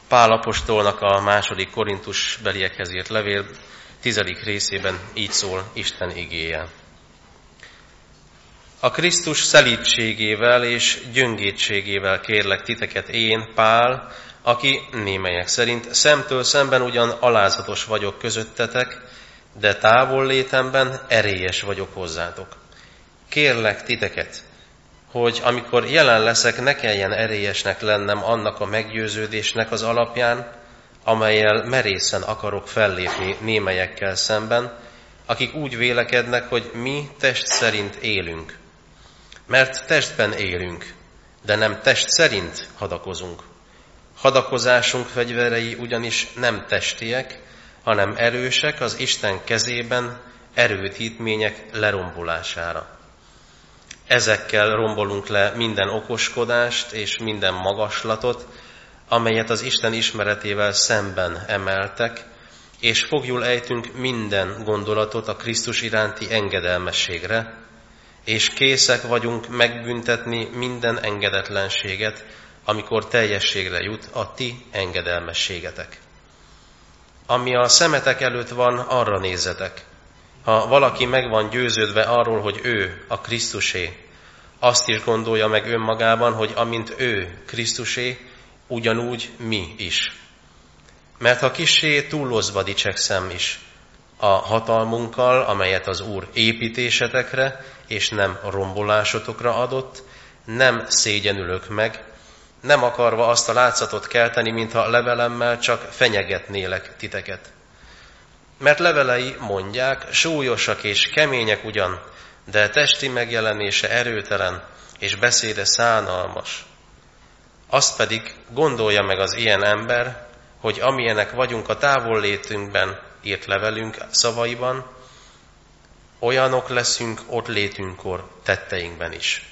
Pál apostolnak a 2. Korintus beliekhez írt levél 10. részében így szól Isten igéje. A Krisztus szelídségével és gyöngétségével kérlek titeket én, Pál, aki némelyek szerint szemtől szemben ugyan alázatos vagyok közöttetek, de távollétemben erélyes vagyok hozzátok. Kérlek titeket, hogy amikor jelen leszek, ne kelljen erélyesnek lennem annak a meggyőződésnek az alapján, amellyel merészen akarok fellépni némelyekkel szemben, akik úgy vélekednek, hogy mi test szerint élünk. Mert testben élünk, de nem test szerint hadakozunk. Hadakozásunk fegyverei ugyanis nem testiek, hanem erősek az Isten kezében erődítmények lerombolására. Ezekkel rombolunk le minden okoskodást és minden magaslatot, amelyet az Isten ismeretével szemben emeltek, és foglyul ejtünk minden gondolatot a Krisztus iránti engedelmességre, és készek vagyunk megbüntetni minden engedetlenséget, amikor teljességre jut a ti engedelmességetek. Ami a szemetek előtt van, arra nézzetek. Ha valaki meg van győződve arról, hogy ő a Krisztusé, azt is gondolja meg önmagában, hogy amint ő Krisztusé, ugyanúgy mi is. Mert ha kissé túllozva dicsekszem is a hatalmunkkal, amelyet az Úr építésetekre és nem rombolásotokra adott, nem szégyenülök meg, nem akarva azt a látszatot kelteni, mintha levelemmel csak fenyegetnélek titeket. Mert levelei, mondják, súlyosak és kemények ugyan, de testi megjelenése erőtelen, és beszéde szánalmas. Azt pedig gondolja meg az ilyen ember, hogy amilyenek vagyunk a távollétünkben, írt levelünk szavaiban, olyanok leszünk ott létünkkor tetteinkben is.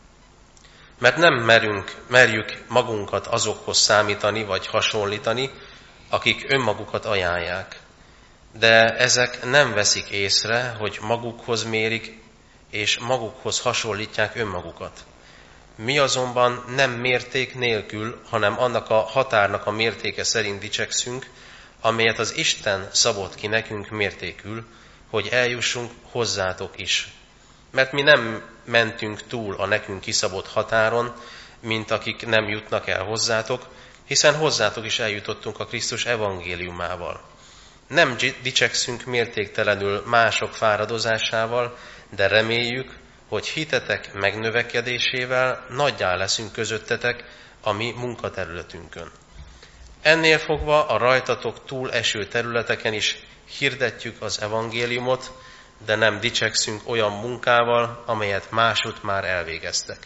Mert nem merjük magunkat azokhoz számítani vagy hasonlítani, akik önmagukat ajánlják. De ezek nem veszik észre, hogy magukhoz mérik, és magukhoz hasonlítják önmagukat. Mi azonban nem mérték nélkül, hanem annak a határnak a mértéke szerint dicsekszünk, amelyet az Isten szabott ki nekünk mértékül, hogy eljussunk hozzátok is. Mert mi nem mentünk túl a nekünk kiszabott határon, mint akik nem jutnak el hozzátok, hiszen hozzátok is eljutottunk a Krisztus evangéliumával. Nem dicsekszünk mértéktelenül mások fáradozásával, de reméljük, hogy hitetek megnövekedésével nagyjá leszünk közöttetek a mi munkaterületünkön. Ennél fogva a rajtatok túl eső területeken is hirdetjük az evangéliumot, de nem dicsekszünk olyan munkával, amelyet másút már elvégeztek.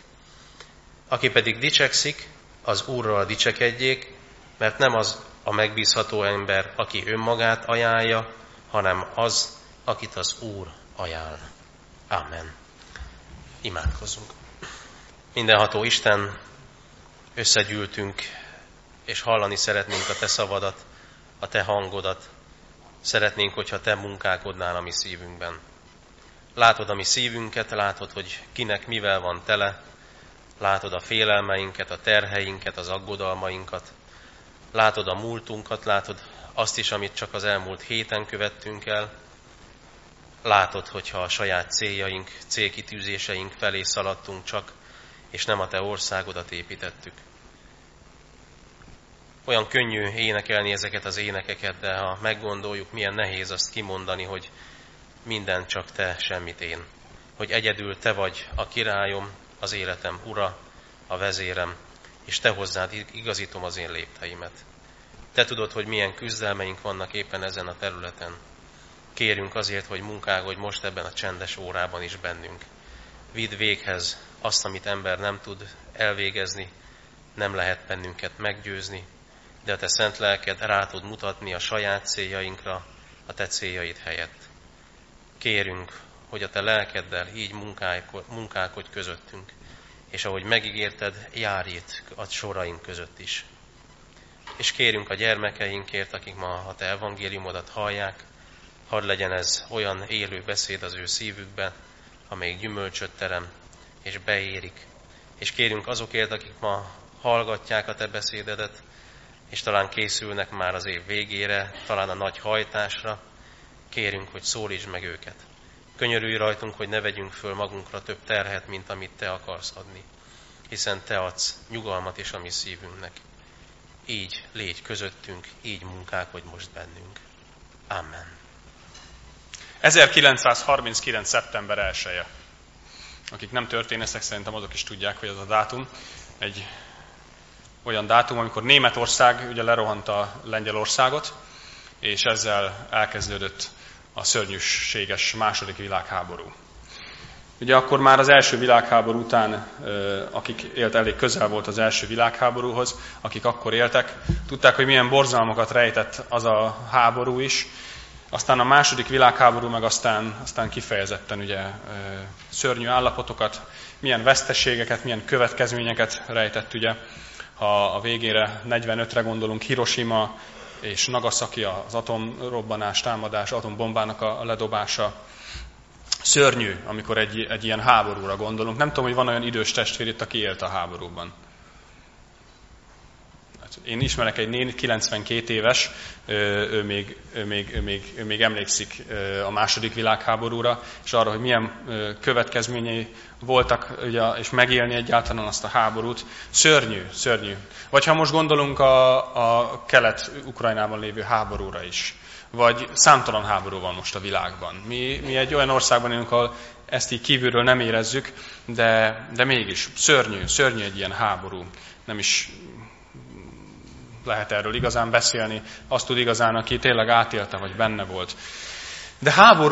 Aki pedig dicsekszik, az Úrral dicsekedjék, mert nem az a megbízható ember, aki önmagát ajánlja, hanem az, akit az Úr ajánl. Amen. Imádkozzunk. Mindenható Isten, összegyűltünk, és hallani szeretnénk a Te szavadat, a Te hangodat. Szeretnénk, hogyha Te munkálkodnál a mi szívünkben. Látod a mi szívünket, látod, hogy kinek mivel van tele, látod a félelmeinket, a terheinket, az aggodalmainkat, látod a múltunkat, látod azt is, amit csak az elmúlt héten követtünk el, látod, hogyha a saját céljaink, célkitűzéseink felé szaladtunk csak, és nem a Te országodat építettük. Olyan könnyű énekelni ezeket az énekeket, de ha meggondoljuk, milyen nehéz azt kimondani, hogy minden csak Te, semmit én. Hogy egyedül Te vagy a királyom, az életem ura, a vezérem, és Te hozzád igazítom az én lépteimet. Te tudod, hogy milyen küzdelmeink vannak éppen ezen a területen. Kérünk azért, hogy munkálkodj most ebben a csendes órában is bennünk. Vidd véghez azt, amit ember nem tud elvégezni, nem lehet bennünket meggyőzni, de a Te szent lelked rá tud mutatni a saját céljainkra, a Te céljaid helyett. Kérünk, hogy a Te lelkeddel így munkálkodj közöttünk, és ahogy megígérted, járj itt a soraink között is. És kérünk a gyermekeinkért, akik ma a Te evangéliumodat hallják, hadd legyen ez olyan élő beszéd az ő szívükben, amelyik gyümölcsöt terem, és beérik. És kérünk azokért, akik ma hallgatják a Te beszédedet, és talán készülnek már az év végére, talán a nagy hajtásra. Kérünk, hogy szólítsd meg őket. Könyörülj rajtunk, hogy ne vegyünk föl magunkra több terhet, mint amit Te akarsz adni, hiszen Te adsz nyugalmat is a mi szívünknek. Így légy közöttünk, így munkálkodj most bennünk. Amen. 1939. szeptember 1-je. Akik nem történészek, szerintem azok is tudják, hogy ez a dátum egy olyan dátum, amikor Németország ugye lerohanta Lengyelországot, és ezzel elkezdődött a szörnyűséges második világháború. Ugye akkor már az első világháború után, akik élt, elég közel volt az első világháborúhoz, akik akkor éltek, tudták, hogy milyen borzalmakat rejtett az a háború is. Aztán a második világháború meg aztán kifejezetten ugye szörnyű állapotokat, milyen veszteségeket, milyen következményeket rejtett ugye. Ha a végére 45-re gondolunk, Hiroshima és Nagasaki, az atomrobbanás, támadás, atombombának a ledobása. Szörnyű, amikor egy ilyen háborúra gondolunk. Nem tudom, hogy van olyan idős testvér itt, aki élt a háborúban. Én ismerek egy nénit, 92 éves, ő még emlékszik a második világháborúra, és arra, hogy milyen következményei voltak, ugye, és megélni egyáltalán azt a háborút. Szörnyű. Vagy ha most gondolunk a Kelet-Ukrajnában lévő háborúra is, vagy számtalan háború van most a világban. Mi egy olyan országban élünk, ahol ezt így kívülről nem érezzük, de mégis szörnyű egy ilyen háború. Nem is lehet erről igazán beszélni, azt tud igazán, aki tényleg átélte, vagy benne volt. De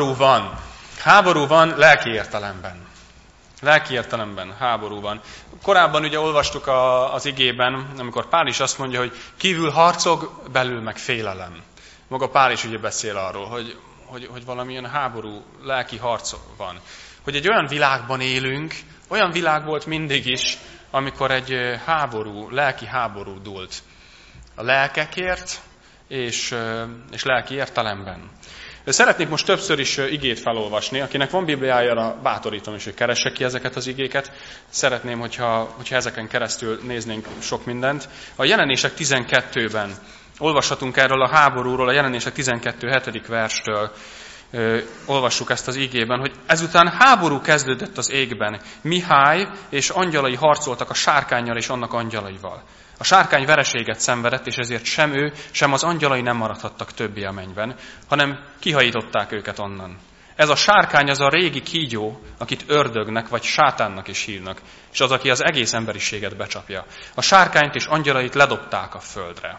háború van lelki értelemben. Lelki értelemben háború van. Korábban ugye olvastuk az igében, amikor Pál is azt mondja, hogy kívül harcog, belül meg félelem. Maga Pál is ugye beszél arról, hogy valamilyen háború, lelki harc van. Hogy egy olyan világban élünk, olyan világ volt mindig is, amikor egy háború, lelki háború dúlt. A lelkekért és lelki értelemben. Szeretnék most többször is igét felolvasni. Akinek van Bibliájára, bátorítom is, hogy keresse ki ezeket az igéket. Szeretném, hogyha ezeken keresztül néznénk sok mindent. A Jelenések 12-ben olvashatunk erről a háborúról, a Jelenések 12. verstől. Olvassuk ezt az igében, hogy ezután háború kezdődött az égben. Mihály és angyalai harcoltak a sárkánnyal és annak angyalaival. A sárkány vereséget szenvedett, és ezért sem ő, sem az angyalai nem maradhattak többé a mennyben, hanem kihajították őket onnan. Ez a sárkány az a régi kígyó, akit ördögnek vagy sátánnak is hívnak, és az, aki az egész emberiséget becsapja. A sárkányt és angyalait ledobták a földre.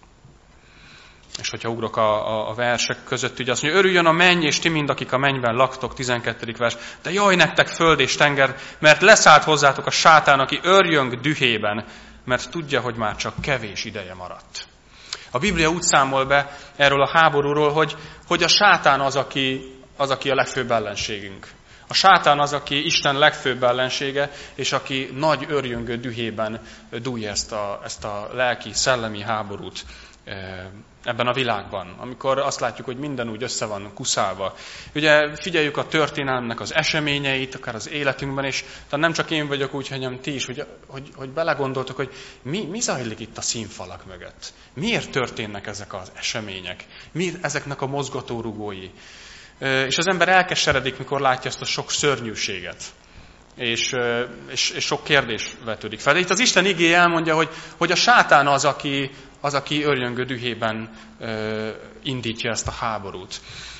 És hogyha ugrok a versek között, ugye azt mondja, örüljön a menny, és ti mind, akik a mennyben laktok, 12. vers, de jaj nektek föld és tenger, mert leszállt hozzátok a sátán, aki örjöng dühében, mert tudja, hogy már csak kevés ideje maradt. A Biblia úgy számol be erről a háborúról, hogy a sátán az, aki a legfőbb ellenségünk. A sátán az, aki Isten legfőbb ellensége, és aki nagy örjöngő dühében dúlja ezt a lelki, szellemi háborút ebben a világban, amikor azt látjuk, hogy minden úgy össze van kuszálva. Ugye figyeljük a történelmnek az eseményeit, akár az életünkben, és talán nem csak én vagyok úgy, hanem ti is, hogy belegondoltok, hogy mi zajlik itt a színfalak mögött. Miért történnek ezek az események? Mi ezeknek a mozgatórugói? És az ember elkeseredik, mikor látja ezt a sok szörnyűséget. És sok kérdés vetődik fel. De itt az Isten igéje elmondja, hogy a sátán az, aki örjöngő dühében indítja ezt a háborút.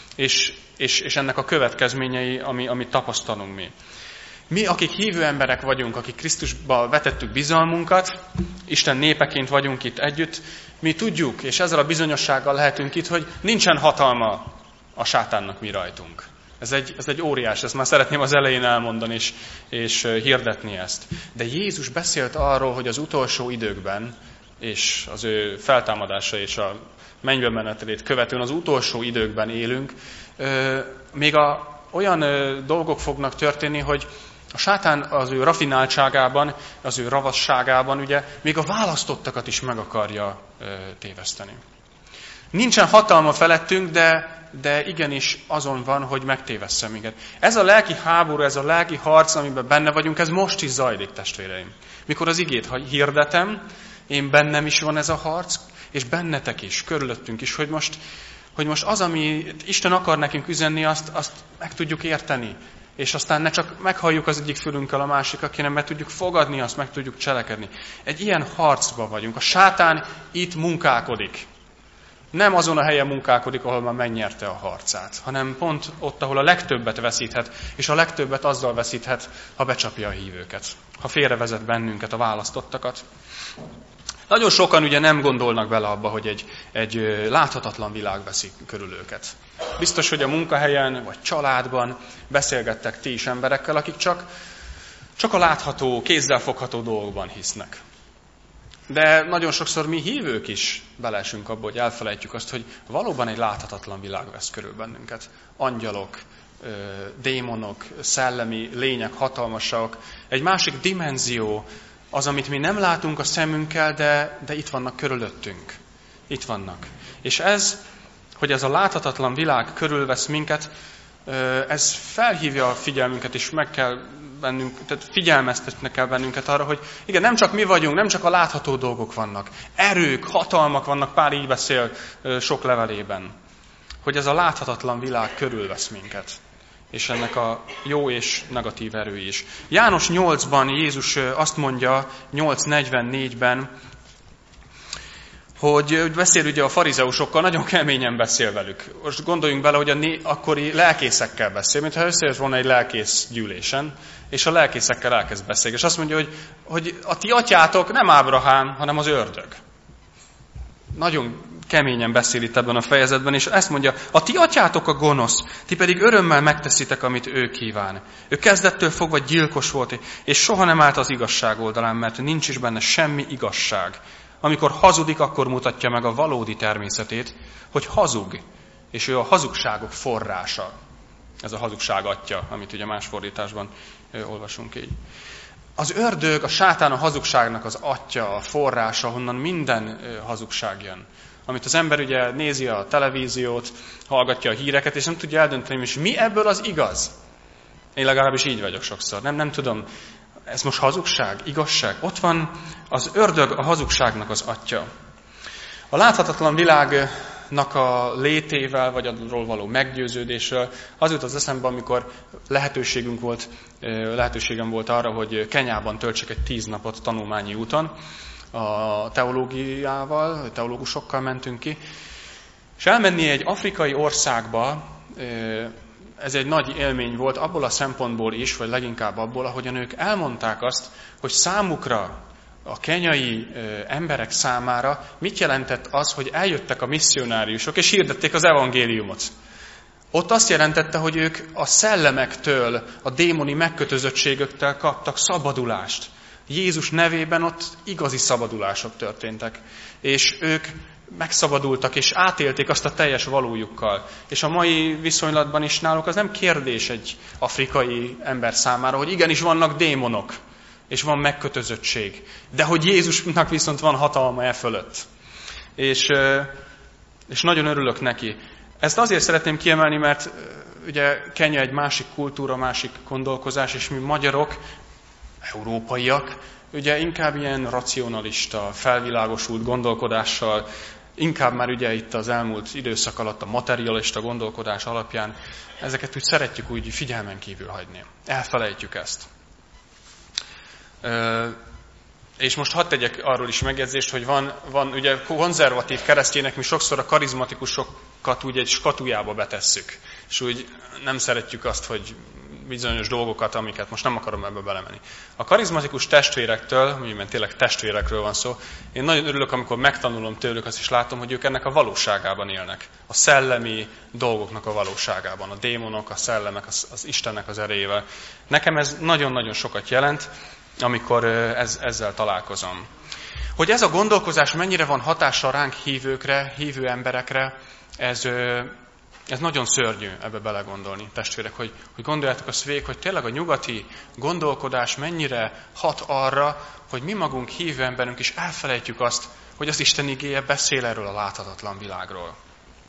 És ennek a következményei, amit tapasztalunk mi. Mi, akik hívő emberek vagyunk, akik Krisztusba vetettük bizalmunkat, Isten népeként vagyunk itt együtt, mi tudjuk, és ezzel a bizonyossággal lehetünk itt, hogy nincsen hatalma a sátánnak mi rajtunk. Ez egy óriás, ezt már szeretném az elején elmondani és hirdetni ezt. De Jézus beszélt arról, hogy az utolsó időkben, és az ő feltámadása és a mennybe menetelét követően az utolsó időkben élünk, még olyan dolgok fognak történni, hogy a sátán az ő rafináltságában, az ő ravasságában ugye még a választottakat is meg akarja téveszteni. Nincsen hatalma felettünk, de igenis azon van, hogy megtévesszen minket. Ez a lelki háború, ez a lelki harc, amiben benne vagyunk, ez most is zajlik, testvéreim. Mikor az igét hirdetem, én bennem is van ez a harc, és bennetek is, körülöttünk is, hogy most az, ami Isten akar nekünk üzenni, azt meg tudjuk érteni. És aztán ne csak meghalljuk az egyik fülünkkel a másikat, hanem meg tudjuk fogadni azt, meg tudjuk cselekedni. Egy ilyen harcban vagyunk. A sátán itt munkálkodik. Nem azon a helyen munkálkodik, ahol már megnyerte a harcát, hanem pont ott, ahol a legtöbbet veszíthet, és a legtöbbet azzal veszíthet, ha becsapja a hívőket, ha félrevezet bennünket, a választottakat. Nagyon sokan ugye nem gondolnak bele abba, hogy egy láthatatlan világ veszi körül őket. Biztos, hogy a munkahelyen vagy családban beszélgettek ti is emberekkel, akik csak a látható, kézzelfogható dolgokban hisznek. De nagyon sokszor mi hívők is beleesünk abba, hogy elfelejtjük azt, hogy valóban egy láthatatlan világ vesz körül bennünket. Angyalok, démonok, szellemi lények, hatalmasak. Egy másik dimenzió az, amit mi nem látunk a szemünkkel, de itt vannak körülöttünk. Itt vannak. És hogy ez a láthatatlan világ körülvesz minket, ez felhívja a figyelmünket, és tehát figyelmeztetnek kell bennünket arra, hogy igen, nem csak mi vagyunk, nem csak a látható dolgok vannak. Erők, hatalmak vannak, Pál így beszél sok levelében. Hogy ez a láthatatlan világ körülvesz minket. És ennek a jó és negatív erői is. János 8-ban Jézus azt mondja, 8:44-ben, hogy beszél ugye a farizeusokkal, nagyon keményen beszél velük. Most gondoljunk bele, hogy a akkori lelkészekkel beszél, mintha összejött volna egy lelkész gyűlésen, és a lelkészekkel elkezd beszélni. És azt mondja, hogy a ti atyátok nem Ábrahám, hanem az ördög. Nagyon keményen beszél itt ebben a fejezetben, és ezt mondja, a ti atyátok a gonosz, ti pedig örömmel megteszitek, amit ő kíván. Ő kezdettől fogva gyilkos volt, és soha nem állt az igazság oldalán, mert nincs is benne semmi igazság. Amikor hazudik, akkor mutatja meg a valódi természetét, hogy hazug, és ő a hazugságok forrása. Ez a hazugság atya, amit ugye más fordításban olvasunk így. Az ördög, a sátán a hazugságnak az atya, a forrása, honnan minden hazugság jön. Amit az ember ugye nézi a televíziót, hallgatja a híreket, és nem tudja eldönteni, hogy mi ebből az igaz. Én legalábbis így vagyok sokszor. Nem tudom, ez most hazugság, igazság? Ott van az ördög, a hazugságnak az atya. A láthatatlan világnak a létével, vagy arról való meggyőződéssel az jut az eszembe, amikor lehetőségem volt arra, hogy Kenyában töltsek egy 10 napot tanulmányi úton. A teológusokkal mentünk ki. És elmenni egy afrikai országba, ez egy nagy élmény volt abból a szempontból is, vagy leginkább abból, ahogyan ők elmondták azt, hogy számukra, a kenyai emberek számára mit jelentett az, hogy eljöttek a misszionáriusok, és hirdették az evangéliumot. Ott azt jelentette, hogy ők a szellemektől, a démoni megkötözöttségöktől kaptak szabadulást. Jézus nevében ott igazi szabadulások történtek. És ők megszabadultak, és átélték azt a teljes valójukkal. És a mai viszonylatban is náluk az nem kérdés egy afrikai ember számára, hogy igenis vannak démonok, és van megkötözöttség. De hogy Jézusnak viszont van hatalma e fölött. És nagyon örülök neki. Ezt azért szeretném kiemelni, mert ugye Kenya egy másik kultúra, másik gondolkozás, és mi magyarok, európaiak, ugye inkább ilyen racionalista, felvilágosult gondolkodással, inkább már ugye itt az elmúlt időszak alatt a materialista gondolkodás alapján ezeket úgy szeretjük úgy figyelmen kívül hagyni. Elfelejtjük ezt. És most hadd tegyek arról is megjegyzést, hogy van ugye konzervatív keresztjének mi sokszor a karizmatikusokat úgy egy skatujába betesszük. És úgy nem szeretjük azt, hogy bizonyos dolgokat, amiket most nem akarom ebbe belemenni. A karizmatikus testvérektől, mert tényleg testvérekről van szó, én nagyon örülök, amikor megtanulom tőlük, azt is látom, hogy ők ennek a valóságában élnek. A szellemi dolgoknak a valóságában. A démonok, a szellemek, az Istennek az erejével. Nekem ez nagyon-nagyon sokat jelent, amikor ezzel találkozom. Hogy ez a gondolkozás mennyire van hatással ránk hívőkre, hívő emberekre, ez nagyon szörnyű ebbe belegondolni, testvérek, hogy gondoljátok azt végig, hogy tényleg a nyugati gondolkodás mennyire hat arra, hogy mi magunk hívő emberünk is elfelejtjük azt, hogy az Isten igéje beszél erről a láthatatlan világról.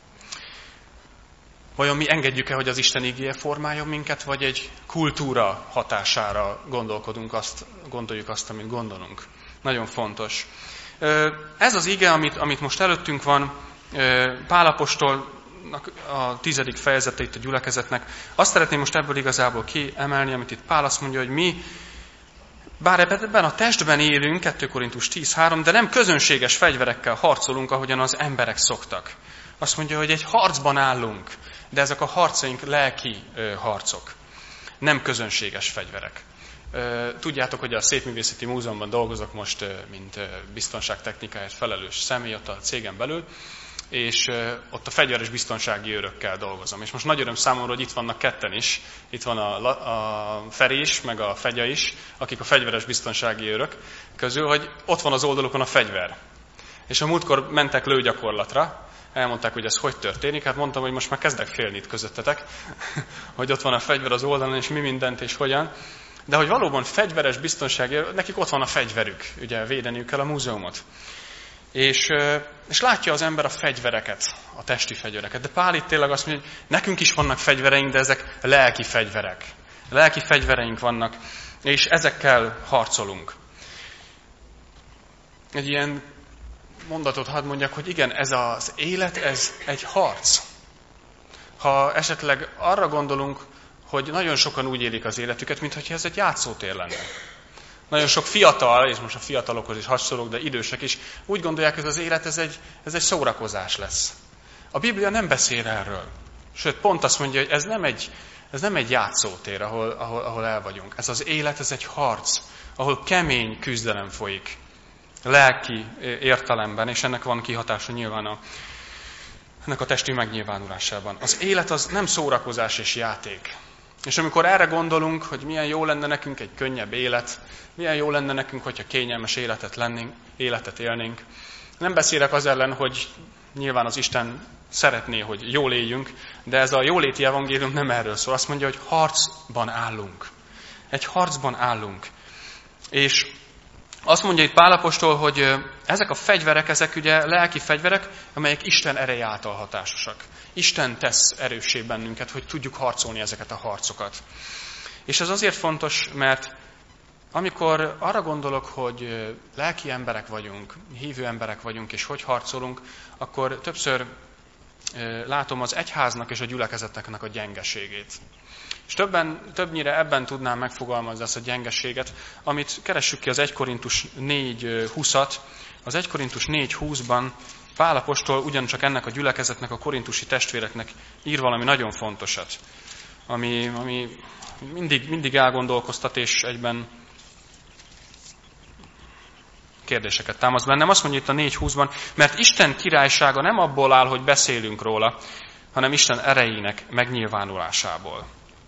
Vajon mi engedjük-e, hogy az Isten igéje formáljon minket, vagy egy kultúra hatására gondoljuk azt, amit gondolunk? Nagyon fontos. Ez az ige, amit most előttünk van, Pál apostolnak a 10. fejezete itt a gyülekezetnek, azt szeretném most ebből igazából kiemelni, amit itt Pál azt mondja, hogy mi, bár ebben a testben élünk, 2 Korintus 10.3, de nem közönséges fegyverekkel harcolunk, ahogyan az emberek szoktak. Azt mondja, hogy egy harcban állunk, de ezek a harcaink lelki harcok, nem közönséges fegyverek. Tudjátok, hogy a Szépművészeti Múzeumban dolgozok most, mint biztonságtechnikáért felelős személy ott a cégen belül, és ott a fegyveres biztonsági őrökkel dolgozom. És most nagy öröm számomra, hogy itt vannak ketten is. Itt van a Feri is, meg a Fegya is, akik a fegyveres biztonsági őrök közül, hogy ott van az oldalukon a fegyver. És a múltkor mentek lőgyakorlatra, elmondták, hogy ez hogy történik. Hát mondtam, hogy most már kezdek félni itt közöttetek, hogy ott van a fegyver az oldalon, és mi mindent és hogyan. De hogy valóban fegyveres biztonsági, nekik ott van a fegyverük, ugye védeniük kell a múzeumot. És látja az ember a fegyvereket, a testi fegyvereket. De Pál itt tényleg azt mondja, hogy nekünk is vannak fegyvereink, de ezek lelki fegyverek. Lelki fegyvereink vannak, és ezekkel harcolunk. Egy ilyen mondatot hadd mondjak, hogy igen, ez az élet, ez egy harc. Ha esetleg arra gondolunk, hogy nagyon sokan úgy élik az életüket, mintha ez egy játszótér lenne. Nagyon sok fiatal, és most a fiatalokhoz is hasonlók, de idősek is, úgy gondolják, hogy az élet ez egy szórakozás lesz. A Biblia nem beszél erről. Sőt, pont azt mondja, hogy ez nem egy játszótér, ahol el vagyunk. Ez az élet, ez egy harc, ahol kemény küzdelem folyik. Lelki értelemben, és ennek van kihatása nyilván ennek a testi megnyilvánulásában. Az élet az nem szórakozás és játék. És amikor erre gondolunk, hogy milyen jó lenne nekünk egy könnyebb élet, milyen jó lenne nekünk, hogyha kényelmes életet élnénk. Nem beszélek az ellen, hogy nyilván az Isten szeretné, hogy jól éljünk, de ez a jóléti evangélium nem erről szól. Azt mondja, hogy harcban állunk. Egy harcban állunk. És azt mondja itt Pál apostol, hogy ezek a fegyverek, ezek ugye lelki fegyverek, amelyek Isten ereje által hatásosak. Isten tesz erőssé bennünket, hogy tudjuk harcolni ezeket a harcokat. És ez azért fontos, mert amikor arra gondolok, hogy lelki emberek vagyunk, hívő emberek vagyunk, és hogy harcolunk, akkor többször látom az egyháznak és a gyülekezeteknek a gyengeségét. És többnyire ebben tudnám megfogalmazni ezt a gyengeséget, amit keressük ki az 1 Korintus 4.20-at. Az 1 Korintus 4.20-ban Pál apostol ugyancsak ennek a gyülekezetnek, a korintusi testvéreknek ír valami nagyon fontosat, ami mindig elgondolkoztat, és egyben kérdéseket támaszt bennem. Azt mondja itt a 4.20-ban, mert Isten királysága nem abból áll, hogy beszélünk róla, hanem Isten erejének megnyilvánulásából.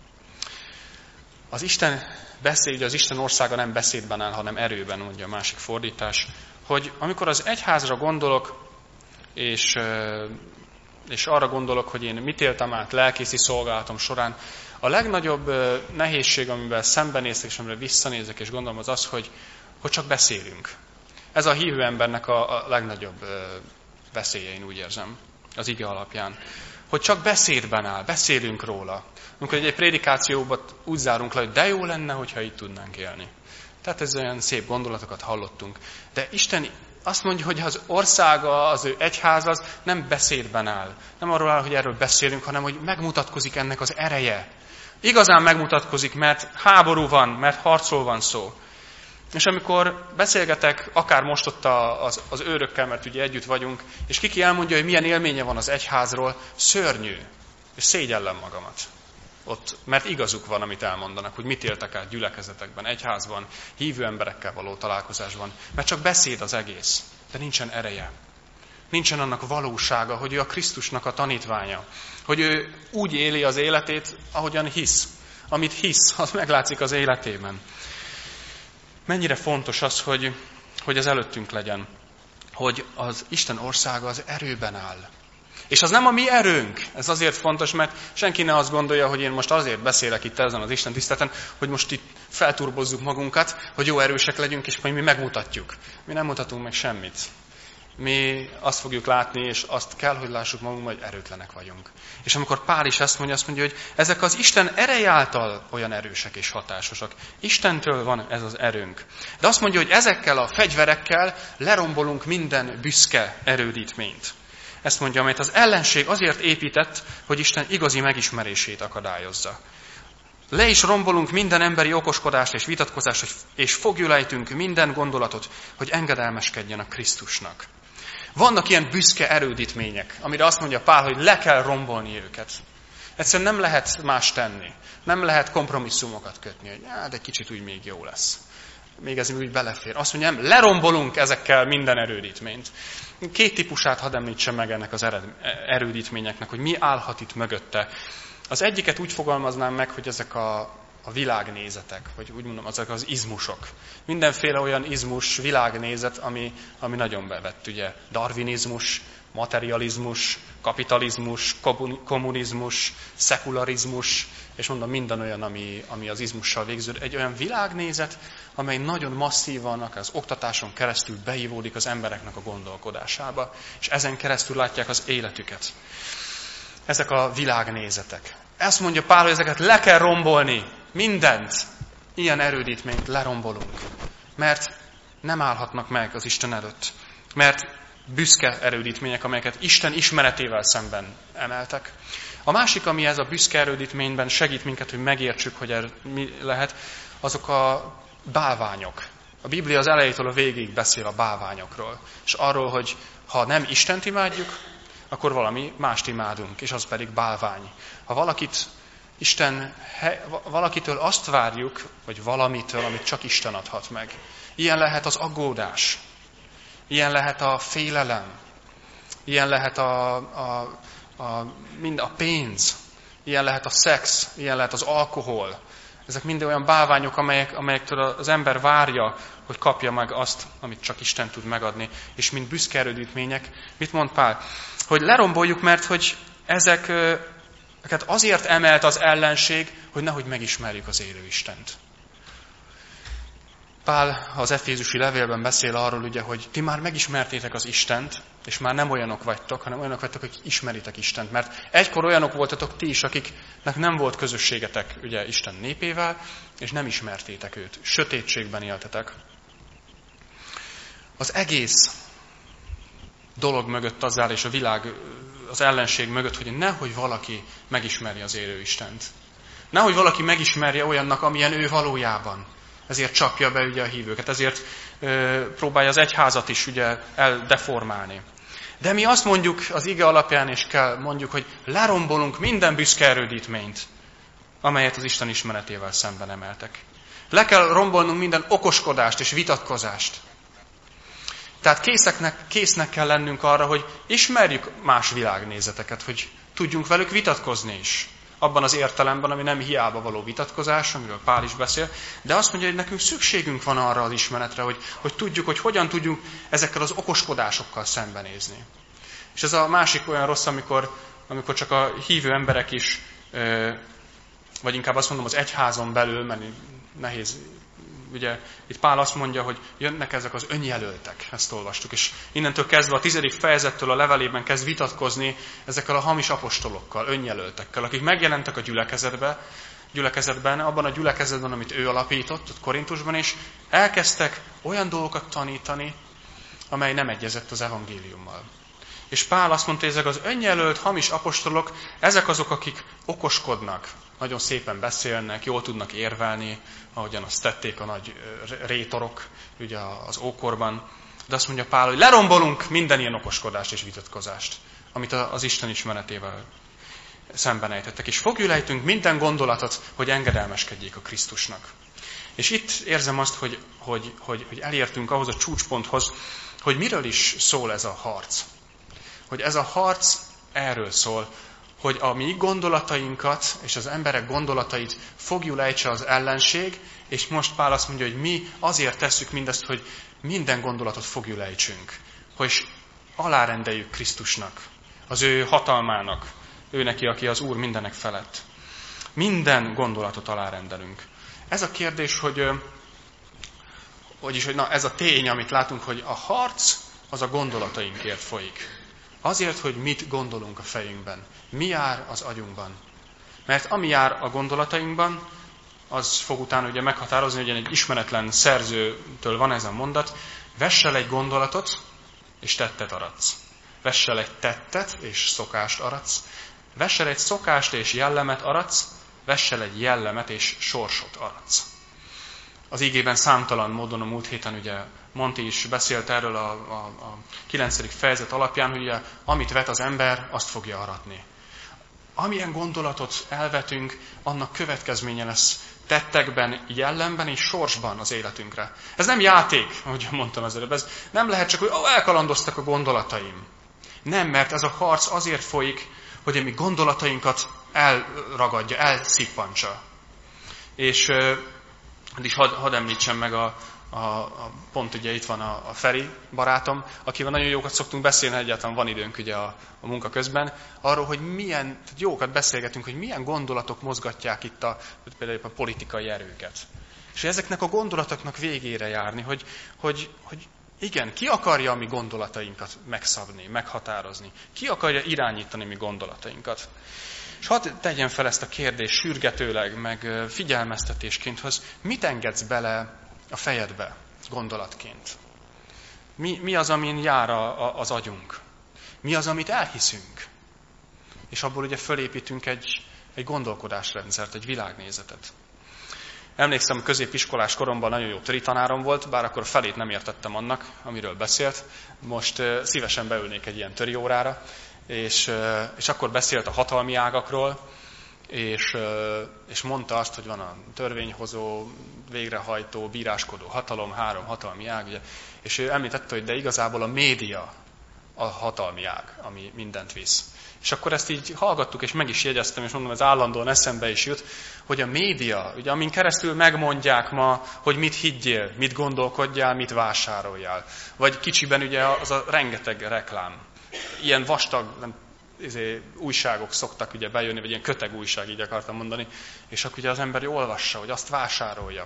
Az Isten beszéd, az Isten országa nem beszédben áll, hanem erőben, mondja a másik fordítás, hogy amikor az egyházra gondolok, és arra gondolok, hogy én mit éltem át lelkészi szolgálatom során, a legnagyobb nehézség, amivel szembenézek, és amire visszanézek, és gondolom, az az, hogy csak beszélünk. Ez a hívő embernek a legnagyobb veszélye, én úgy érzem, az ige alapján. Hogy csak beszédben áll, beszélünk róla. Amikor egy prédikációban úgy zárunk le, hogy de jó lenne, hogyha így tudnánk élni. Tehát ez olyan szép gondolatokat hallottunk. De Isten azt mondja, hogy az országa, az ő egyház az nem beszédben áll. Nem arról áll, hogy erről beszélünk, hanem hogy megmutatkozik ennek az ereje. Igazán megmutatkozik, mert háború van, mert harcról van szó. És amikor beszélgetek, akár most ott az őrökkel, mert ugye együtt vagyunk, és kiki elmondja, hogy milyen élménye van az egyházról, szörnyű, és szégyellem magamat. Ott, mert igazuk van, amit elmondanak, hogy mit éltek át gyülekezetekben, egyházban, hívő emberekkel való találkozásban. Mert csak beszéd az egész, de nincsen ereje. Nincsen annak valósága, hogy ő a Krisztusnak a tanítványa. Hogy ő úgy éli az életét, ahogyan hisz. Amit hisz, az meglátszik az életében. Mennyire fontos az, hogy ez előttünk legyen. Hogy az Isten országa az erőben áll. És az nem a mi erőnk. Ez azért fontos, mert senki ne azt gondolja, hogy én most azért beszélek itt ezen az Isten tiszteleten, hogy most itt felturbozzuk magunkat, hogy jó erősek legyünk, és majd mi megmutatjuk. Mi nem mutatunk meg semmit. mi azt fogjuk látni, és azt kell, hogy lássuk magunkban, hogy erőtlenek vagyunk. És amikor Pál is azt mondja, hogy ezek az Isten ereje által olyan erősek és hatásosak. Istentől van ez az erőnk. De azt mondja, hogy ezekkel a fegyverekkel lerombolunk minden büszke erődítményt. Ezt mondja, amelyet az ellenség azért épített, hogy Isten igazi megismerését akadályozza. Le is rombolunk minden emberi okoskodást és vitatkozást, és fogjulejtünk minden gondolatot, hogy engedelmeskedjen a Krisztusnak. Vannak ilyen büszke erődítmények, amire azt mondja Pál, hogy le kell rombolni őket. Egyszerűen nem lehet más tenni. Nem lehet kompromisszumokat kötni, hogy de egy kicsit úgy még jó lesz. Még ez úgy belefér. Azt mondja, nem, lerombolunk ezekkel minden erődítményt. 2 típusát hadd említsem meg ennek az erődítményeknek, hogy mi állhat itt mögötte. Az egyiket úgy fogalmaznám meg, hogy ezek a világnézetek, vagy úgy mondom, ezek az izmusok. Mindenféle olyan izmus, világnézet, ami nagyon bevett, ugye. Darwinizmus, materializmus, kapitalizmus, kommunizmus, szekularizmus, és mondom, minden olyan, ami az izmussal végződik. Egy olyan világnézet, amely nagyon masszívan, akár az oktatáson keresztül beívódik az embereknek a gondolkodásába, és ezen keresztül látják az életüket. Ezek a világnézetek. Ezt mondja Pál, hogy ezeket le kell rombolni. Mindent, ilyen erődítményt lerombolunk. Mert nem állhatnak meg az Isten előtt. Mert büszke erődítmények, amelyeket Isten ismeretével szemben emeltek. A másik, ami ez a büszke erődítményben segít minket, hogy megértsük, hogy ez mi lehet, azok a bálványok. A Biblia az elejétől a végéig beszél a bálványokról. És arról, hogy ha nem Istent imádjuk, akkor valami mást imádunk, és az pedig bálvány. Ha valakitől azt várjuk, vagy valamitől, amit csak Isten adhat meg. Ilyen lehet az aggódás, ilyen lehet a félelem, ilyen lehet mind a pénz, ilyen lehet a szex, ilyen lehet az alkohol. Ezek mind olyan bálványok, amelyektől az ember várja, hogy kapja meg azt, amit csak Isten tud megadni. És mint büszke erődítmények, mit mond Pál? Hogy leromboljuk, mert hogy ezeket azért emelt az ellenség, hogy nehogy megismerjük az élő Istent. Pál az Efézusi levélben beszél arról, ugye, hogy ti már megismertétek az Istent, és már nem olyanok vagytok, hanem olyanok vagytok, akik ismeritek Istent. Mert egykor olyanok voltatok ti is, akiknek nem volt közösségetek ugye, Isten népével, és nem ismertétek őt. Sötétségben éltetek. Az egész dolog mögött az áll, és a világ, az ellenség mögött, hogy nehogy valaki megismerje az élő Istent. Nehogy valaki megismerje olyannak, amilyen ő valójában. Ezért csapja be ugye a hívőket, ezért próbálja az egyházat is ugye eldeformálni. De mi azt mondjuk az ige alapján, és kell mondjuk, hogy lerombolunk minden büszke erődítményt, amelyet az Isten ismeretével szemben emeltek. Le kell rombolnunk minden okoskodást és vitatkozást. Tehát késznek kell lennünk arra, hogy ismerjük más világnézeteket, hogy tudjunk velük vitatkozni is. Abban az értelemben, ami nem hiába való vitatkozás, amiről Pál is beszél, de azt mondja, hogy nekünk szükségünk van arra az ismeretre, hogy tudjuk, hogy hogyan tudjunk ezekkel az okoskodásokkal szembenézni. És ez a másik olyan rossz, amikor csak a hívő emberek is, vagy inkább azt mondom az egyházon belül, mert nehéz, ugye itt Pál azt mondja, hogy jönnek ezek az önjelöltek, ezt olvastuk, és innentől kezdve a 10. fejezettől a levelében kezd vitatkozni ezekkel a hamis apostolokkal, önjelöltekkel, akik megjelentek a gyülekezetben, abban a gyülekezetben, amit ő alapított, ott Korintusban, és elkezdtek olyan dolgokat tanítani, amely nem egyezett az evangéliummal. És Pál azt mondta, hogy ezek az önjelölt, hamis apostolok, ezek azok, akik okoskodnak, nagyon szépen beszélnek, jól tudnak érvelni, ahogyan azt tették a nagy rétorok ugye az ókorban. De azt mondja Pál, hogy lerombolunk minden ilyen okoskodást és vitatkozást, amit az Isten ismeretével szemben ejtettek. És fogjulejtünk minden gondolatot, hogy engedelmeskedjék a Krisztusnak. És itt érzem azt, hogy elértünk ahhoz a csúcsponthoz, hogy miről is szól ez a harc. Hogy ez a harc erről szól, hogy a mi gondolatainkat és az emberek gondolatait fogjulejtse az ellenség, és most Pál azt mondja, hogy mi azért tesszük mindezt, hogy minden gondolatot fogjulejtsünk, hogy alárendeljük Krisztusnak, az ő hatalmának, ő neki, aki az Úr mindenek felett. Minden gondolatot alárendelünk. Ez a kérdés, hogy ez a tény, amit látunk, hogy a harc az a gondolatainkért folyik. Azért, hogy mit gondolunk a fejünkben. Mi jár az agyunkban. Mert ami jár a gondolatainkban, az fog utána ugye meghatározni, hogy egy ismeretlen szerzőtől van ez a mondat, vess el egy gondolatot, és tettet aradsz. Vess el egy tettet, és szokást aradsz. Vess el egy szokást, és jellemet aradsz. Vess el egy jellemet, és sorsot aradsz. Az ígében számtalan módon a múlt héten ugye Monti is beszélt erről a 9. fejezet alapján, hogy ugye, amit vet az ember, azt fogja aratni. Amilyen gondolatot elvetünk, annak következménye lesz tettekben, jellemben és sorsban az életünkre. Ez nem játék, ahogy mondtam az előbb. Ez nem lehet csak, hogy elkalandoztak a gondolataim. Nem, mert ez a harc azért folyik, hogy a mi gondolatainkat elragadja, elszippantsa. És hadd említsem meg pont ugye itt van a Feri barátom, akivel nagyon jókat szoktunk beszélni, egyáltalán van időnk ugye a munka közben, arról, hogy jókat beszélgetünk, hogy milyen gondolatok mozgatják itt például a politikai erőket. És ezeknek a gondolatoknak végére járni, hogy igen, ki akarja a mi gondolatainkat megszabni, meghatározni? Ki akarja irányítani mi gondolatainkat? És hadd tegyen fel ezt a kérdést sürgetőleg, meg figyelmeztetésként, hogy mit engedsz bele a fejedbe gondolatként? Mi az, amin jár az agyunk? Mi az, amit elhiszünk? És abból ugye fölépítünk egy gondolkodásrendszert, egy világnézetet. Emlékszem, középiskolás koromban nagyon jó töritanárom volt, bár akkor felét nem értettem annak, amiről beszélt. Most szívesen beülnék egy ilyen töri órára, és akkor beszélt a hatalmi ágakról, és mondta azt, hogy van a törvényhozó, végrehajtó, bíráskodó hatalom, 3 hatalmi ág, ugye, és ő említette, hogy de igazából a média a hatalmi ág, ami mindent visz. És akkor ezt így hallgattuk, és meg is jegyeztem, és mondom, ez állandóan eszembe is jut, hogy a média, ugye, amin keresztül megmondják ma, hogy mit higgyél, mit gondolkodjál, mit vásároljál. Vagy kicsiben ugye az a rengeteg reklám. Ilyen vastag újságok szoktak ugye bejönni, vagy ilyen köteg újság, így akartam mondani, és akkor ugye az ember olvassa, hogy azt vásárolja.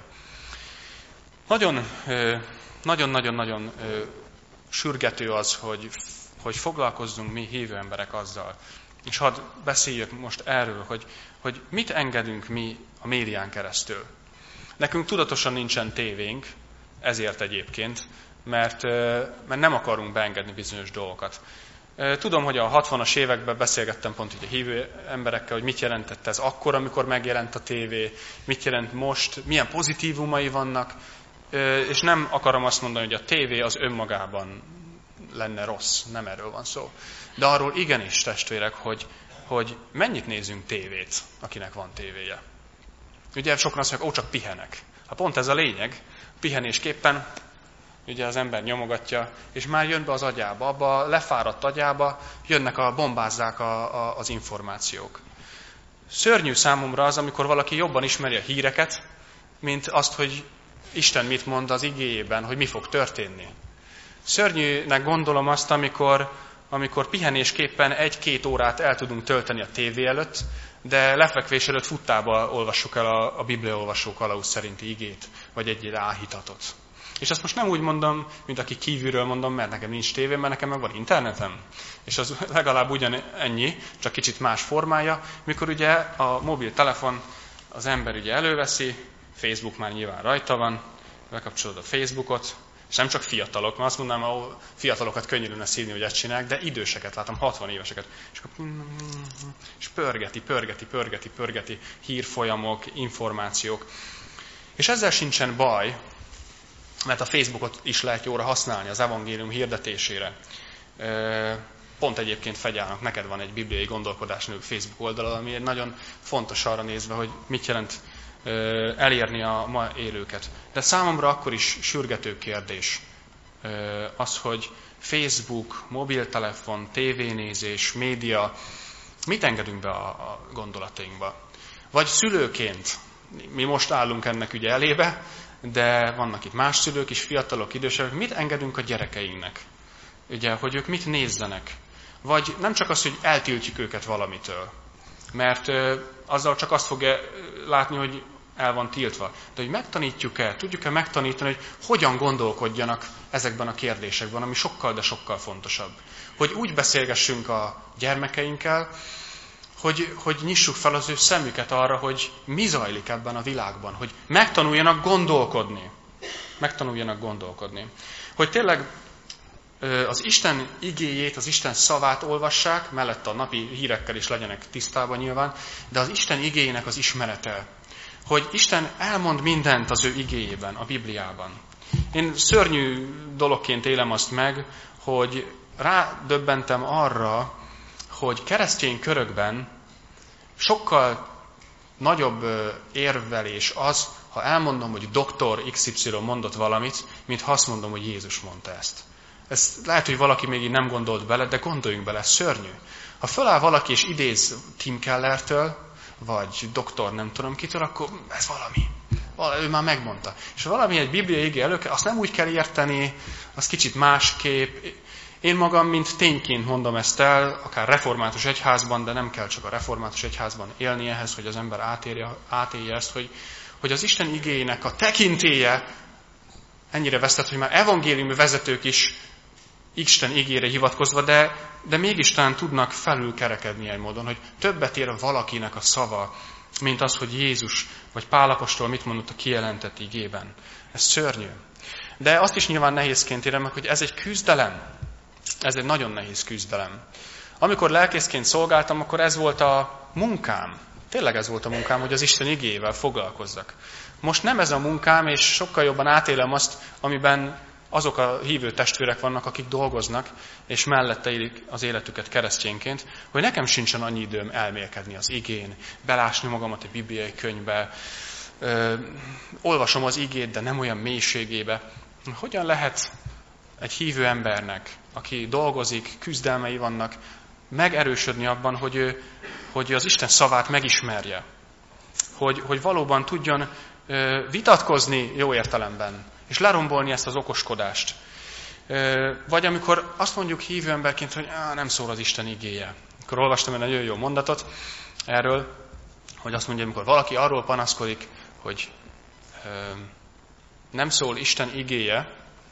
Nagyon-nagyon sürgető az, hogy foglalkozzunk mi hívő emberek azzal. És hadd beszéljük most erről, hogy mit engedünk mi a médián keresztül. Nekünk tudatosan nincsen tévénk, ezért egyébként, mert nem akarunk beengedni bizonyos dolgokat. Tudom, hogy a 60-as években beszélgettem pont így a hívő emberekkel, hogy mit jelentett ez akkor, amikor megjelent a tévé, mit jelent most, milyen pozitívumai vannak, és nem akarom azt mondani, hogy a tévé az önmagában lenne rossz, nem erről van szó. De arról igenis, testvérek, hogy mennyit nézünk tévét, akinek van tévéje. Ugye sokan azt mondják, csak pihenek. Pont ez a lényeg, pihenésképpen ugye az ember nyomogatja, és már jön be az agyába, abba a lefáradt agyába jönnek bombázzák az információk. Szörnyű számomra az, amikor valaki jobban ismeri a híreket, mint azt, hogy Isten mit mond az igéjében, hogy mi fog történni. Szörnyűnek gondolom azt, amikor pihenésképpen 1-2 órát el tudunk tölteni a tévé előtt, de lefekvés előtt futtába olvassuk el a bibliaolvasó kalauz szerinti igét, vagy egy áhítatot. És ezt most nem úgy mondom, mint aki kívülről mondom, mert nekem nincs tévém, mert nekem meg van internetem. És az legalább ugyanennyi, csak kicsit más formája, mikor ugye a mobiltelefon az ember ugye előveszi, Facebook már nyilván rajta van, bekapcsolod a Facebookot, és nem csak fiatalok, mert azt mondanám, ahol fiatalokat könnyű lenne szívni, hogy ezt csinálják, de időseket látom, 60 éveseket. És pörgeti, hírfolyamok, információk. És ezzel sincsen baj, mert a Facebookot is lehet jóra használni az evangélium hirdetésére. Pont egyébként Fegyának, neked van egy bibliai gondolkodásnő Facebook oldalad, ami egy nagyon fontos arra nézve, hogy mit jelent elérni a ma élőket. De számomra akkor is sürgető kérdés az, hogy Facebook, mobiltelefon, tévénézés, média, mit engedünk be a gondolatainkba? Vagy szülőként, mi most állunk ennek ugye elébe, de vannak itt más szülők is, fiatalok, idősek, mit engedünk a gyerekeinknek? Ugye, hogy ők mit nézzenek? Vagy nem csak az, hogy eltiltjuk őket valamitől, mert azzal csak azt fogja látni, hogy el van tiltva. De hogy megtanítjuk-e, tudjuk-e megtanítani, hogy hogyan gondolkodjanak ezekben a kérdésekben, ami sokkal, de sokkal fontosabb. Hogy úgy beszélgessünk a gyermekeinkkel, hogy nyissuk fel az ő szemüket arra, hogy mi zajlik ebben a világban, hogy megtanuljanak gondolkodni. Megtanuljanak gondolkodni. Hogy tényleg az Isten igéjét, az Isten szavát olvassák, mellett a napi hírekkel is legyenek tisztában nyilván, de az Isten igéjének az ismerete. Hogy Isten elmond mindent az ő igéjében, a Bibliában. Én szörnyű dologként élem azt meg, hogy rádöbbentem arra, hogy keresztény körökben sokkal nagyobb érvelés az, ha elmondom, hogy doktor XY mondott valamit, mint ha azt mondom, hogy Jézus mondta ezt. Ez lehet, hogy valaki még így nem gondolt bele, de gondoljunk bele, szörnyű. Ha föláll valaki és idéz Tim Kellertől, vagy doktor nem tudom kitől, akkor ez valami. Ő már megmondta. És valami egy bibliai igé elő, azt nem úgy kell érteni, az kicsit másképp. Én magam, mint tényként mondom ezt el, akár református egyházban, de nem kell csak a református egyházban élni ehhez, hogy az ember átélje ezt, hogy az Isten igéjének a tekintélye ennyire vesztett, hogy már evangéliumi vezetők is Isten igére hivatkozva, de mégis talán tudnak felülkerekedni egy módon, hogy többet ér valakinek a szava, mint az, hogy Jézus vagy Pál apostol mit mondott a kijelentett igében. Ez szörnyű. De azt is nyilván nehézként érem meg, hogy ez egy küzdelem. Ez egy nagyon nehéz küzdelem. Amikor lelkészként szolgáltam, akkor ez volt a munkám. Tényleg ez volt a munkám, hogy az Isten igével foglalkozzak. Most nem ez a munkám, és sokkal jobban átélem azt, amiben azok a hívő testvérek vannak, akik dolgoznak, és mellette élik az életüket keresztényként, hogy nekem sincsen annyi időm elmélkedni az igén, belásni magamat egy bibliai könyvbe, olvasom az igét, de nem olyan mélységébe. Hogyan lehet egy hívő embernek, aki dolgozik, küzdelmei vannak, megerősödni abban, hogy az Isten szavát megismerje. Hogy valóban tudjon vitatkozni jó értelemben, és lerombolni ezt az okoskodást. Vagy amikor azt mondjuk hívő emberként, hogy nem szól az Isten igéje. Akkor olvastam egy nagyon jó mondatot erről, hogy azt mondja, amikor valaki arról panaszkodik, hogy nem szól Isten igéje.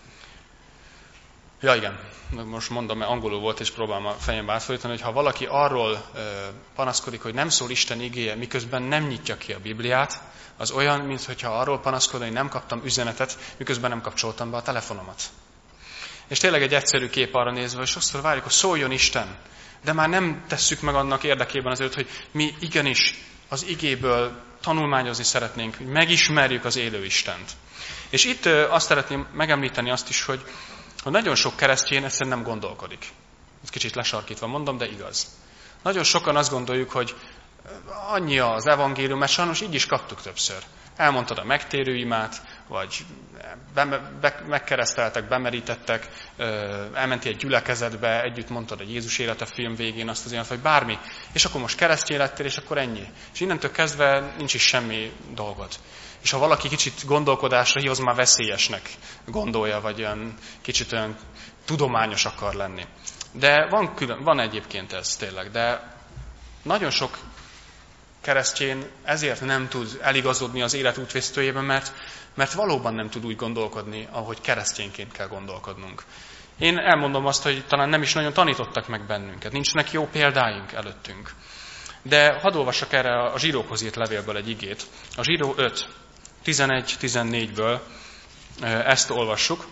Ja igen, most mondom, mert angolul volt, és próbálom a fejembe átfordítani, hogy ha valaki arról panaszkodik, hogy nem szól Isten igéje, miközben nem nyitja ki a Bibliát, az olyan, mintha arról panaszkodna, hogy nem kaptam üzenetet, miközben nem kapcsoltam be a telefonomat. És tényleg egy egyszerű kép arra nézve, hogy sokszor várjuk, hogy szóljon Isten, de már nem tesszük meg annak érdekében azért, hogy mi igenis az igéből tanulmányozni szeretnénk, hogy megismerjük az élő Istent. És itt azt szeretném megemlíteni azt is, hogy nagyon sok keresztény egyszerűen nem gondolkodik. Ez kicsit lesarkítva mondom, de igaz. Nagyon sokan azt gondoljuk, hogy annyi az evangélium, mert sajnos így is kaptuk többször. Elmondtad a megtérő imát, vagy megkereszteltek, bemerítettek, elmentél egy gyülekezetbe, együtt mondtad a Jézus élete film végén azt az élet, vagy bármi. És akkor most keresztény lettél, és akkor ennyi. És innentől kezdve nincs is semmi dolgod. És ha valaki kicsit gondolkodásra hív, az már veszélyesnek gondolja, vagy olyan kicsit olyan tudományos akar lenni. De van egyébként ez tényleg, de nagyon sok keresztény ezért nem tud eligazodni az élet útvesztőjében, mert valóban nem tud úgy gondolkodni, ahogy keresztényként kell gondolkodnunk. Én elmondom azt, hogy talán nem is nagyon tanítottak meg bennünket, nincsenek jó példáink előttünk. De hadd olvassak erre a zsidókhoz írt levélből egy igét. A Zsidó 5, 11-14-ből ezt olvassuk.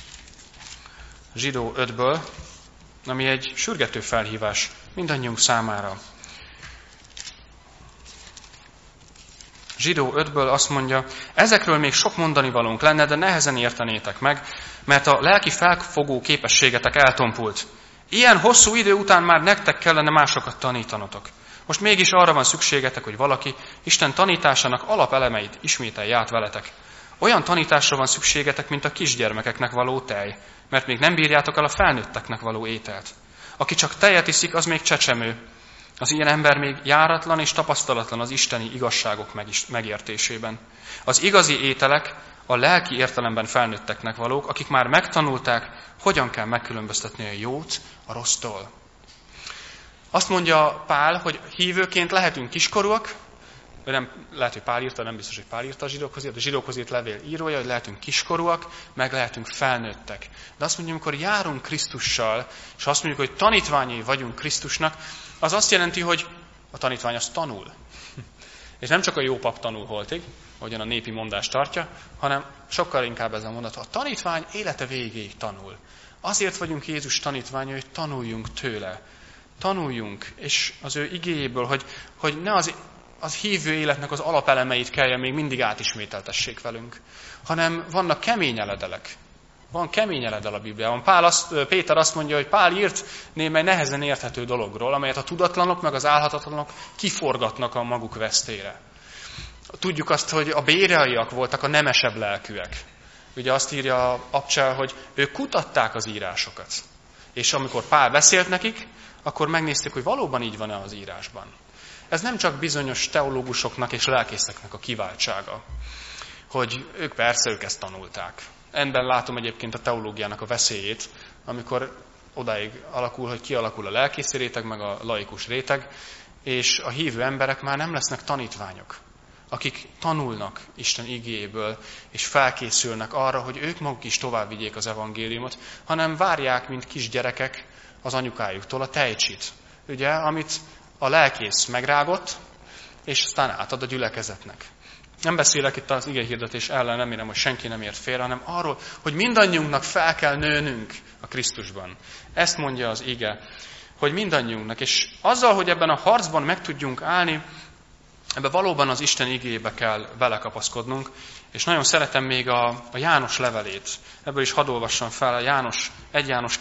Zsidó 5-ből, ami egy sürgető felhívás mindannyiunk számára. Zsidó 5-ből azt mondja, ezekről még sok mondani valónk lenne, de nehezen értenétek meg, mert a lelki felfogó képességetek eltompult. Ilyen hosszú idő után már nektek kellene másokat tanítanotok. Most mégis arra van szükségetek, hogy valaki Isten tanításának alapelemeit ismételje át veletek. Olyan tanításra van szükségetek, mint a kisgyermekeknek való tej, mert még nem bírjátok el a felnőtteknek való ételt. Aki csak tejet iszik, az még csecsemő. Az ilyen ember még járatlan és tapasztalatlan az isteni igazságok megértésében. Az igazi ételek a lelki értelemben felnőtteknek valók, akik már megtanulták, hogyan kell megkülönböztetni a jót a rossztól. Azt mondja Pál, hogy hívőként lehetünk kiskorúak, lehet, hogy Pál írta, nem biztos, hogy Pál írta a zsidókhoz írt, de a zsidókhoz írt levél írója, hogy lehetünk kiskorúak, meg lehetünk felnőttek. De azt mondjuk, amikor járunk Krisztussal, és azt mondjuk, hogy tanítványai vagyunk Krisztusnak, az azt jelenti, hogy a tanítvány az tanul. És nem csak a jó pap tanul holtig, ahogyan a népi mondás tartja, hanem sokkal inkább ez a mondat, a tanítvány élete végéig tanul. Azért vagyunk Jézus tanítványai, hogy tanuljunk tőle. Tanuljunk, és az ő igéjéből, hogy ne az hívő életnek az alapelemeit kelljen még mindig átismételtessék velünk, hanem vannak kemény eledelek. Van kemény eledel a Bibliában. Péter azt mondja, hogy Pál írt némely nehezen érthető dologról, amelyet a tudatlanok meg az álhatatlanok kiforgatnak a maguk vesztére. Tudjuk azt, hogy a béreaiak voltak a nemesebb lelkűek. Ugye azt írja Abcsel, hogy ők kutatták az írásokat. És amikor Pál beszélt nekik, akkor megnézték, hogy valóban így van-e az írásban. Ez nem csak bizonyos teológusoknak és lelkészeknek a kiváltsága, hogy ők ezt tanulták. Ebben látom egyébként a teológiának a veszélyét, amikor odáig alakul, hogy kialakul a lelkészi réteg, meg a laikus réteg, és a hívő emberek már nem lesznek tanítványok, akik tanulnak Isten igéjéből, és felkészülnek arra, hogy ők maguk is tovább vigyék az evangéliumot, hanem várják, mint kisgyerekek az anyukájuktól a tejcsit, ugye, amit a lelkész megrágott, és aztán átad a gyülekezetnek. Nem beszélek itt az igehirdetés ellen, remélem, hogy senki nem ért félre, hanem arról, hogy mindannyiunknak fel kell nőnünk a Krisztusban. Ezt mondja az ige, hogy mindannyiunknak, és azzal, hogy ebben a harcban meg tudjunk állni, ebben valóban az Isten igébe kell belekapaszkodnunk, és nagyon szeretem még a János levelét. Ebből is hadd olvassam fel a 1 János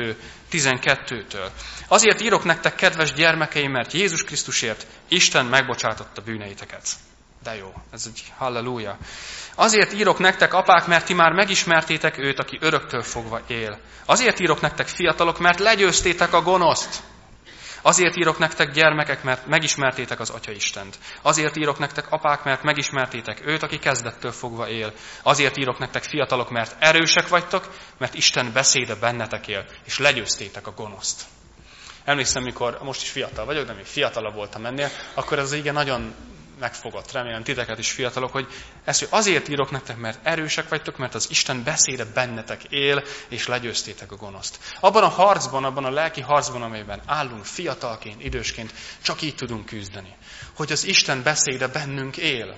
2:12-től. Azért írok nektek, kedves gyermekeim, mert Jézus Krisztusért Isten megbocsátotta bűneiteket. De jó, ez egy halleluja. Azért írok nektek, apák, mert ti már megismertétek őt, aki öröktől fogva él. Azért írok nektek, fiatalok, mert legyőztétek a gonoszt. Azért írok nektek, gyermekek, mert megismertétek az Atya Istent. Azért írok nektek, apák, mert megismertétek őt, aki kezdettől fogva él. Azért írok nektek, fiatalok, mert erősek vagytok, mert Isten beszéde bennetek él, és legyőztétek a gonoszt. Emlékszem, mikor most is fiatal vagyok, de még fiatalabb voltam ennél, akkor ez az ige nagyon megfogott, remélem titeket is fiatalok, hogy azért írok nektek, mert erősek vagytok, mert az Isten beszéde bennetek él, és legyőztétek a gonoszt. Abban a harcban, abban a lelki harcban, amelyben állunk fiatalként, idősként, csak így tudunk küzdeni. Hogy az Isten beszéde bennünk él.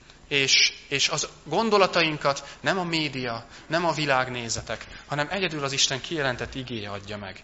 És az gondolatainkat nem a média, nem a világnézetek, hanem egyedül az Isten kijelentett igéje adja meg.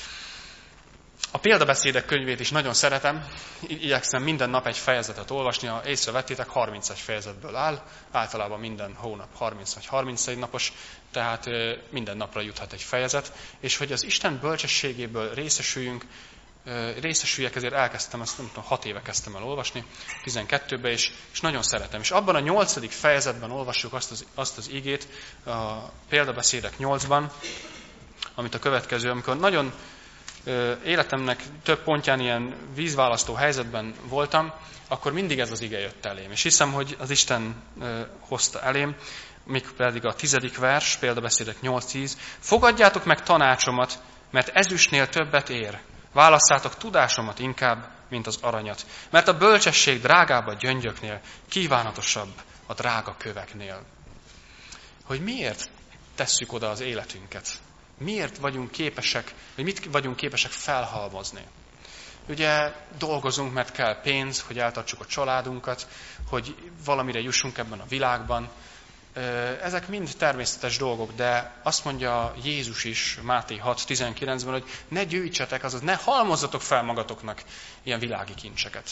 A példabeszédek könyvét is nagyon szeretem, igyekszem minden nap egy fejezetet olvasni, ha észrevettétek, 31 fejezetből áll, általában minden hónap 30 vagy 31 napos, tehát minden napra juthat egy fejezet, és hogy az Isten bölcsességéből részesüljek, ezért elkezdtem, ezt nem tudom, 6 éve kezdtem el olvasni, 12-ben, és nagyon szeretem. És abban a 8. fejezetben olvassuk azt az igét, a példabeszédek 8-ban, amit a következő, amikor nagyon életemnek több pontján ilyen vízválasztó helyzetben voltam, akkor mindig ez az ige jött elém. És hiszem, hogy az Isten hozta elém, még pedig a 10. vers, példabeszédek 8-10. Fogadjátok meg tanácsomat, mert ezüstnél többet ér. Válasszátok tudásomat inkább, mint az aranyat. Mert a bölcsesség drágább a gyöngyöknél, kívánatosabb a drága köveknél. Hogy miért tesszük oda az életünket? Miért vagyunk képesek, vagy mit vagyunk képesek felhalmozni? Ugye dolgozunk, mert kell pénz, hogy eltartsuk a családunkat, hogy valamire jussunk ebben a világban. Ezek mind természetes dolgok, de azt mondja Jézus is Máté 6:19-ben, hogy ne gyűjtsetek, azaz ne halmozzatok fel magatoknak ilyen világi kincseket.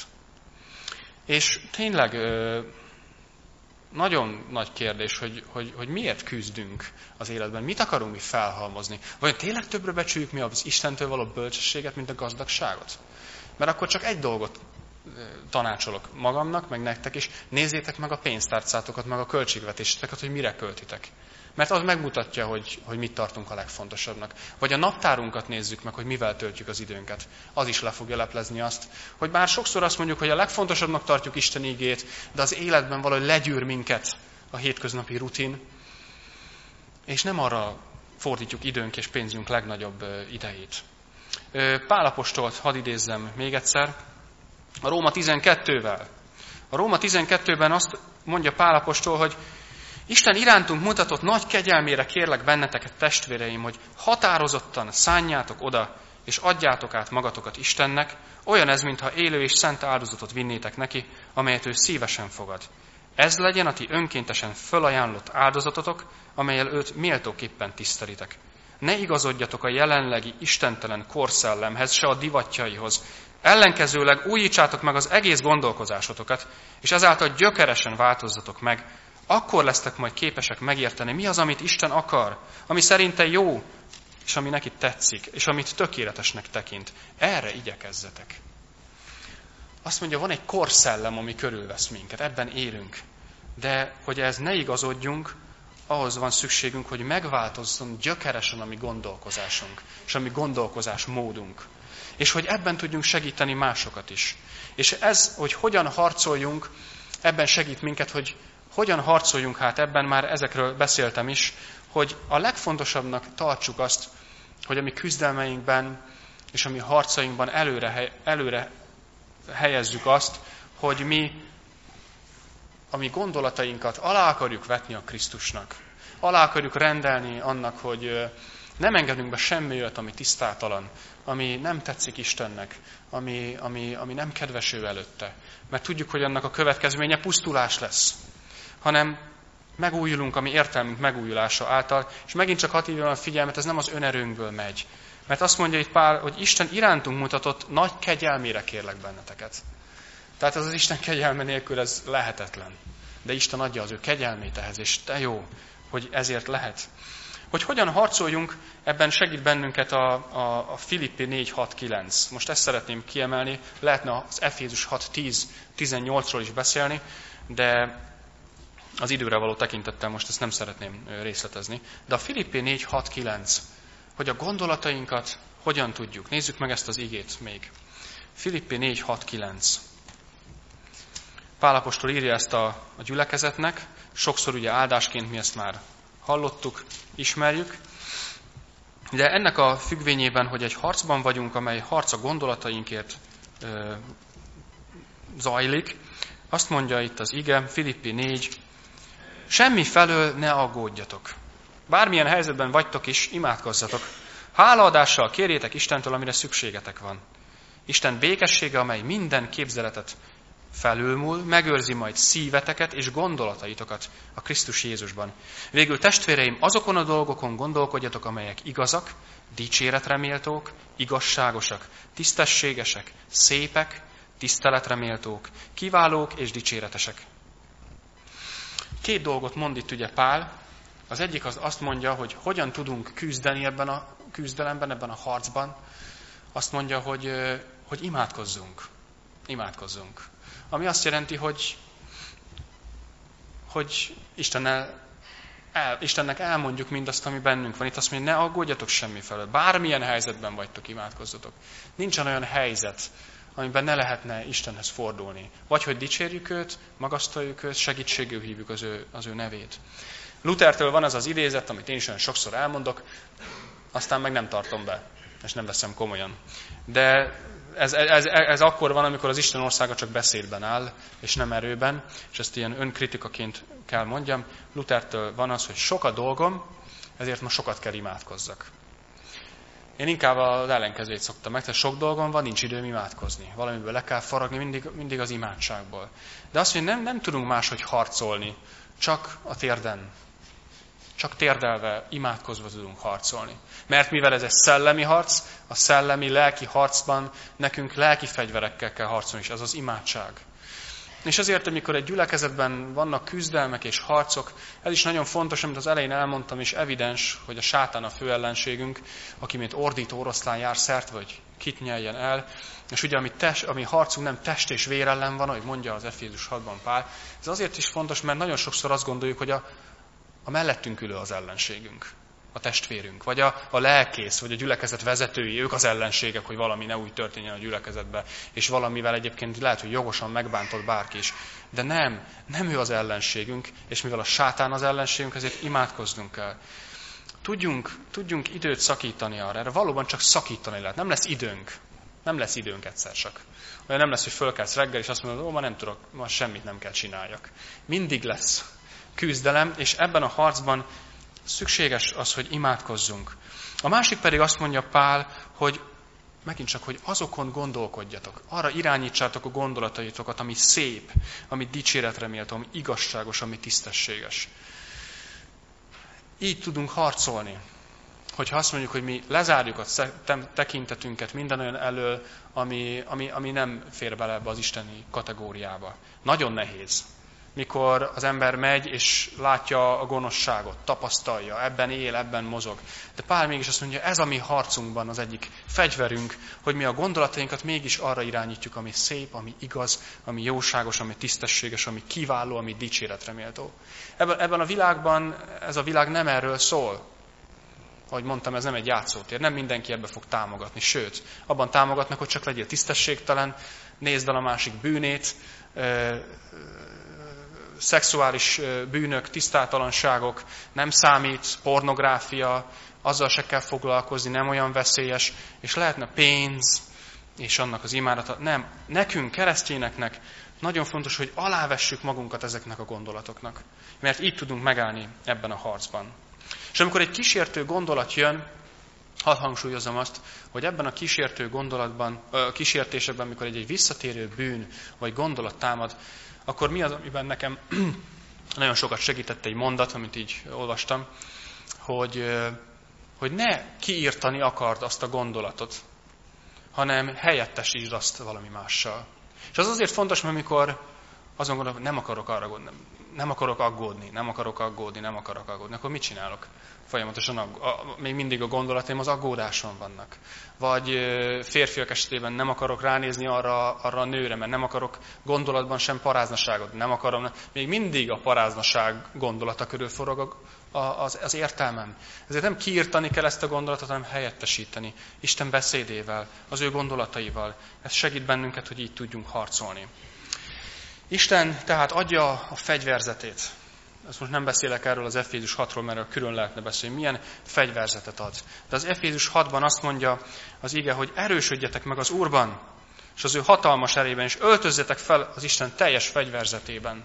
És tényleg nagyon nagy kérdés, hogy miért küzdünk az életben, mit akarunk mi felhalmozni. Vajon tényleg többre becsüljük mi az Istentől való bölcsességet, mint a gazdagságot? Mert akkor csak egy dolgot tanácsolok magamnak, meg nektek is, nézzétek meg a pénztárcátokat, meg a költségvetéseteket, hogy mire költitek. Mert az megmutatja, hogy mit tartunk a legfontosabbnak. Vagy a naptárunkat nézzük meg, hogy mivel töltjük az időnket. Az is le fogja leplezni azt, hogy bár sokszor azt mondjuk, hogy a legfontosabbnak tartjuk Isten igét, de az életben valahogy legyűr minket a hétköznapi rutin, és nem arra fordítjuk időnk és pénzünk legnagyobb idejét. Pál apostolt hadd idézzem még egyszer, a Róma 12-vel. A Róma 12-ben azt mondja Pál apostol, hogy Isten irántunk mutatott nagy kegyelmére kérlek benneteket, testvéreim, hogy határozottan szánjátok oda, és adjátok át magatokat Istennek, olyan ez, mintha élő és szent áldozatot vinnétek neki, amelyet ő szívesen fogad. Ez legyen a ti önkéntesen fölajánlott áldozatotok, amellyel őt méltóképpen tisztelitek. Ne igazodjatok a jelenlegi istentelen korszellemhez, se a divatjaihoz. Ellenkezőleg újítsátok meg az egész gondolkozásotokat, és ezáltal gyökeresen változzatok meg. Akkor lesztek majd képesek megérteni, mi az, amit Isten akar, ami szerinte jó, és ami neki tetszik, és amit tökéletesnek tekint. Erre igyekezzetek. Azt mondja, van egy korszellem, ami körülvesz minket, ebben élünk. De hogy ez ne igazodjunk, ahhoz van szükségünk, hogy megváltozzon gyökeresen a mi gondolkozásunk, és a mi gondolkozásmódunk. És hogy ebben tudjunk segíteni másokat is. És ez, hogy hogyan harcoljunk, ebben segít minket, hogy hogyan harcoljunk, hát ebben már ezekről beszéltem is, hogy a legfontosabbnak tartsuk azt, hogy a mi küzdelmeinkben és a mi harcainkban előre helyezzük azt, hogy mi a mi gondolatainkat alá akarjuk vetni a Krisztusnak. Alá akarjuk rendelni annak, hogy nem engedünk be semmi olyat, ami tisztátalan, ami nem tetszik Istennek, ami nem kedves ő előtte. Mert tudjuk, hogy annak a következménye pusztulás lesz. Hanem megújulunk a mi értelmünk megújulása által, és megint csak hadd hívjam a figyelmet, ez nem az önerőnkből megy. Mert azt mondja itt Pál, hogy Isten irántunk mutatott nagy kegyelmére kérlek benneteket. Tehát az Isten kegyelme nélkül ez lehetetlen. De Isten adja az ő kegyelmét ehhez, és te jó, hogy ezért lehet. Hogy hogyan harcoljunk, ebben segít bennünket a Filippi 4.6.9. Most ezt szeretném kiemelni, lehetne az Efézus 6.10.18-ról is beszélni, de az időre való tekintettel most ezt nem szeretném részletezni. De a Filippi 4.6.9, hogy a gondolatainkat hogyan tudjuk. Nézzük meg ezt az igét még. Filippi 4.6.9. Pál apostol írja ezt a gyülekezetnek, sokszor ugye áldásként mi ezt már hallottuk, ismerjük, de ennek a függvényében, hogy egy harcban vagyunk, amely harc a gondolatainkért zajlik, azt mondja itt az ige, Filippi 4, semmi felől ne aggódjatok. Bármilyen helyzetben vagytok is, imádkozzatok. Hálaadással kérjétek Istentől, amire szükségetek van. Isten békessége, amely minden képzeletet felülmúl, megőrzi majd szíveteket és gondolataitokat a Krisztus Jézusban. Végül testvéreim, azokon a dolgokon gondolkodjatok, amelyek igazak, dicséretre méltók, igazságosak, tisztességesek, szépek, tiszteletre méltók, kiválók és dicséretesek. Két dolgot mond itt ugye Pál. Az egyik az azt mondja, hogy hogyan tudunk küzdeni ebben a küzdelemben, ebben a harcban. Azt mondja, hogy imádkozzunk. Imádkozzunk. Ami azt jelenti, hogy Istennek elmondjuk mindazt, ami bennünk van. Itt azt mondja, ne aggódjatok semmi felől. Bármilyen helyzetben vagytok, imádkozzatok. Nincsen olyan helyzet, amiben ne lehetne Istenhez fordulni. Vagy hogy dicsérjük őt, magasztaljuk őt, segítségül hívjuk az ő nevét. Luthertől van az az idézet, amit én is olyan sokszor elmondok, aztán meg nem tartom be, és nem veszem komolyan. De ez akkor van, amikor az Isten országa csak beszédben áll, és nem erőben, és ezt ilyen önkritikaként kell mondjam. Luthertől van az, hogy sok a dolgom, ezért ma sokat kell imádkozzak. Én inkább az ellenkezőjét szoktam meg, tehát sok dolgom van, nincs időm imádkozni. Valamiből le kell faragni, mindig az imádságból. De azt mondja, nem tudunk máshogy harcolni, csak a térden. Csak térdelve, imádkozva tudunk harcolni. Mert mivel ez egy szellemi harc, a szellemi, lelki harcban nekünk lelki fegyverekkel kell harcolni, és ez az imádság. És azért, amikor egy gyülekezetben vannak küzdelmek és harcok, ez is nagyon fontos, amit az elején elmondtam, és evidens, hogy a sátán a fő ellenségünk, aki mint ordító oroszlán jár szert, vagy kit nyeljen el. És ugye ami harcunk nem test és vér ellen van, ahogy mondja az Efézus 6-ban Pál. Ez azért is fontos, mert nagyon sokszor azt gondoljuk, hogy a mellettünk ülő az ellenségünk, a testvérünk, vagy a lelkész, vagy a gyülekezet vezetői, ők az ellenségek, hogy valami ne úgy történjen a gyülekezetbe, és valamivel egyébként lehet, hogy jogosan megbántott bárki is. De nem ő az ellenségünk, és mivel a sátán az ellenségünk, ezért imádkoznunk kell. Tudjunk időt szakítani arra, erre valóban csak szakítani lehet, nem lesz időnk. Nem lesz időnk egyszer csak. Olyan nem lesz, hogy fölkelsz reggel, és azt mondod, ma nem tudok, ma semmit nem kell csináljak. Mindig lesz küzdelem, és ebben a harcban szükséges az, hogy imádkozzunk. A másik pedig azt mondja Pál, hogy megint csak, hogy azokon gondolkodjatok. Arra irányítsátok a gondolataitokat, ami szép, ami dicséretre méltó, ami igazságos, ami tisztességes. Így tudunk harcolni. Hogyha azt mondjuk, hogy mi lezárjuk a tekintetünket minden olyan elől, ami nem fér bele ebbe az isteni kategóriába. Nagyon nehéz. Mikor az ember megy, és látja a gonoszságot, tapasztalja, ebben él, ebben mozog. De Pál mégis azt mondja, ez a mi harcunkban az egyik fegyverünk, hogy mi a gondolatainkat mégis arra irányítjuk, ami szép, ami igaz, ami jóságos, ami tisztességes, ami kiváló, ami dicséretre méltó. Ebben a világban ez a világ nem erről szól. Ahogy mondtam, ez nem egy játszótér, nem mindenki ebbe fog támogatni. Sőt, abban támogatnak, hogy csak legyél tisztességtelen, nézd el a másik bűnét, szexuális bűnök, tisztátalanságok, nem számít, pornográfia, azzal se kell foglalkozni, nem olyan veszélyes, és lehetne pénz, és annak az imádata. Nem, nekünk, keresztényeknek nagyon fontos, hogy alávessük magunkat ezeknek a gondolatoknak, mert így tudunk megállni ebben a harcban. És amikor egy kísértő gondolat jön, hadd hangsúlyozom azt, hogy ebben a kísértő gondolatban, kísértésekben, amikor egy visszatérő bűn vagy gondolat támad, akkor mi az, amiben nekem nagyon sokat segített egy mondat, amit így olvastam, hogy ne kiírtani akard azt a gondolatot, hanem helyettesítsd azt valami mással. És az azért fontos, mert amikor azon gondolom, hogy nem akarok aggódni, akkor mit csinálok? Folyamatosan még mindig a gondolataim az aggódáson vannak. Vagy férfiak esetében nem akarok ránézni arra a nőre, mert nem akarok gondolatban sem paráznaságot. Nem akarom, még mindig a paráznaság gondolata körül forog az értelmem. Ezért nem kiírtani kell ezt a gondolatot, hanem helyettesíteni. Isten beszédével, az ő gondolataival. Ez segít bennünket, hogy így tudjunk harcolni. Isten tehát adja a fegyverzetét. Ezt most nem beszélek erről az Efézus 6-ról, mert külön lehetne beszélni, milyen fegyverzetet ad. De az Efézus 6-ban azt mondja az ige, hogy erősödjetek meg az Úrban, és az ő hatalmas erében, és öltözzetek fel az Isten teljes fegyverzetében.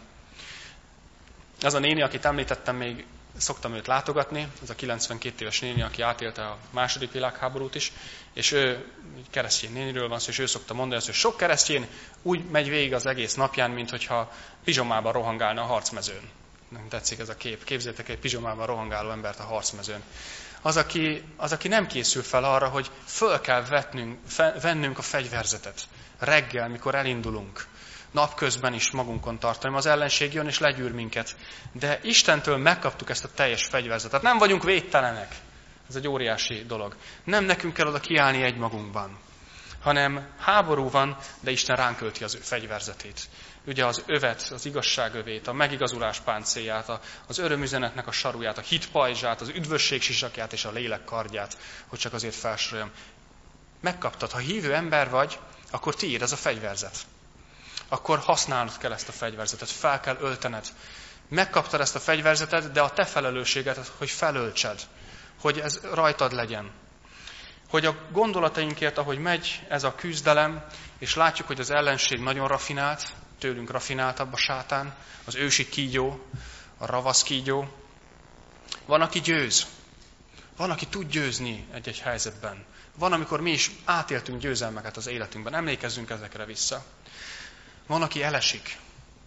Az a néni, akit említettem, még szoktam őt látogatni, ez a 92 éves néni, aki átélte a II. Világháborút is, és ő keresztény néniről van szó, és ő szokta mondani azt, hogy sok keresztény úgy megy végig az egész napján, minthogyha pizsomában rohangálna a harcmezőn. Nem tetszik ez a kép. Képzeljétek egy pizsomában rohangáló embert a harcmezőn. Az, aki nem készül fel arra, hogy föl kell vennünk a fegyverzetet. Reggel, mikor elindulunk. Napközben is magunkon tartani. Az ellenség jön és legyűr minket. De Istentől megkaptuk ezt a teljes fegyverzetet. Nem vagyunk védtelenek. Ez egy óriási dolog. Nem nekünk kell oda kiállni egymagunkban, hanem háború van, de Isten ránk költi az ő fegyverzetét. Ugye az övet, az igazság övét, a megigazulás páncélját, az örömüzenetnek a saruját, a hit pajzsát, az üdvösség sisakját és a lélek kardját, hogy csak azért felsoroljam. Megkaptad, ha hívő ember vagy, akkor tiéd ez a fegyverzet. Akkor használnod kell ezt a fegyverzetet, fel kell öltened. Megkaptad ezt a fegyverzetet, de a te felelősséged, hogy felöltsed, hogy ez rajtad legyen. Hogy a gondolatainkért, ahogy megy ez a küzdelem, és látjuk, hogy az ellenség nagyon rafinált, tőlünk rafináltabb a sátán, az ősi kígyó, a ravasz kígyó. Van, aki győz. Van, aki tud győzni egy-egy helyzetben. Van, amikor mi is átéltünk győzelmeket az életünkben. Emlékezzünk ezekre vissza. Van, aki elesik.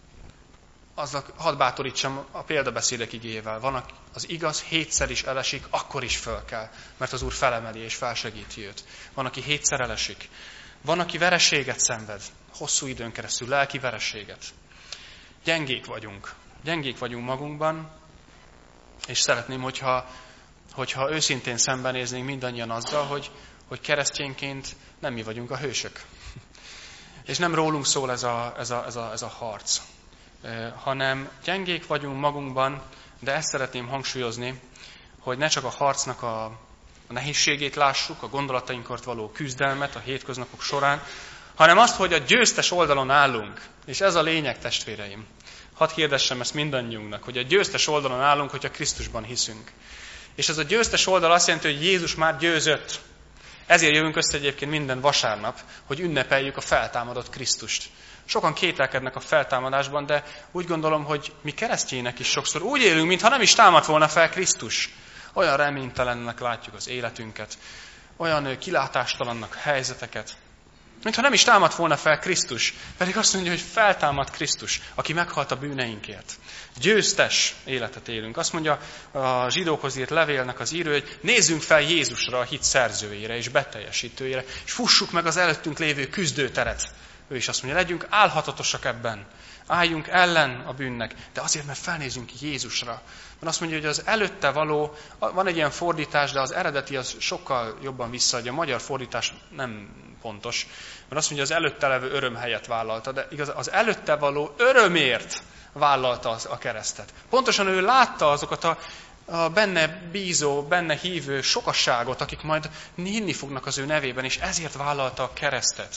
Hadd bátorítsam a példabeszédek igéjével. Van, az igaz 7-szer is elesik, akkor is föl kell, mert az Úr felemeli és felsegíti őt. Van, aki 7-szer elesik. Van, aki vereséget szenved, hosszú időn keresztül, lelki vereséget. Gyengék vagyunk magunkban, és szeretném, hogyha őszintén szembenéznénk mindannyian azzal, hogy keresztényként nem mi vagyunk a hősök. És nem rólunk szól ez a harc, hanem gyengék vagyunk magunkban, de ezt szeretném hangsúlyozni, hogy ne csak a harcnak a nehézségét lássuk, a gondolatainkért való küzdelmet a hétköznapok során, hanem azt, hogy a győztes oldalon állunk. És ez a lényeg, testvéreim. Hadd hirdessem ezt mindannyiunknak, hogy a győztes oldalon állunk, hogyha Krisztusban hiszünk. És ez a győztes oldal azt jelenti, hogy Jézus már győzött. Ezért jövünk össze egyébként minden vasárnap, hogy ünnepeljük a feltámadott Krisztust. Sokan kételkednek a feltámadásban, de úgy gondolom, hogy mi keresztjének is sokszor úgy élünk, mintha nem is támadt volna fel Krisztus. Olyan reménytelennek látjuk az életünket, olyan kilátástalannak helyzeteket, mintha nem is támadt volna fel Krisztus, pedig azt mondja, hogy feltámadt Krisztus, aki meghalt a bűneinkért. Győztes életet élünk. Azt mondja a zsidókhoz írt levélnek az író, hogy nézzünk fel Jézusra, a hit szerzőjére és beteljesítőjére, és fussuk meg az előttünk lévő küzdőteret. Ő is azt mondja, legyünk álhatatosak ebben. Álljunk ellen a bűnnek, de azért, mert felnézünk Jézusra. Mert azt mondja, hogy az előtte való, van egy ilyen fordítás, de az eredeti az sokkal jobban visszaadja. A magyar fordítás nem pontos, mert azt mondja, az előtte levő öröm helyett vállalta, de igaz, az előtte való örömért vállalta a keresztet. Pontosan ő látta azokat a benne bízó, benne hívő sokasságot, akik majd hinni fognak az ő nevében, és ezért vállalta a keresztet.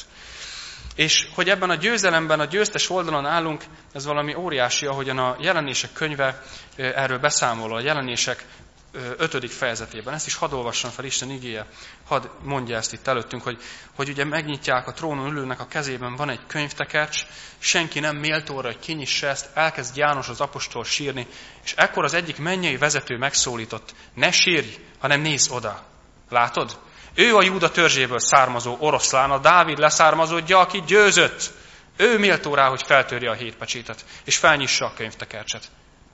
És hogy ebben a győzelemben, a győztes oldalon állunk, ez valami óriási, ahogyan a Jelenések könyve erről beszámol, a Jelenések 5. fejezetében. Ezt is hadd olvassam fel, Isten igéje, hadd mondja ezt itt előttünk, hogy ugye megnyitják a trónon ülőnek a kezében, van egy könyvtekercs, senki nem méltóra, hogy kinyissa ezt, elkezd János az apostol sírni, és ekkor az egyik mennyei vezető megszólított, ne sírj, hanem nézz oda. Látod? Ő a Júda törzséből származó oroszlán, a Dávid leszármazódja, aki győzött. Ő méltó rá, hogy feltörje a 7 pecsétet, és felnyissa a könyvtekercset.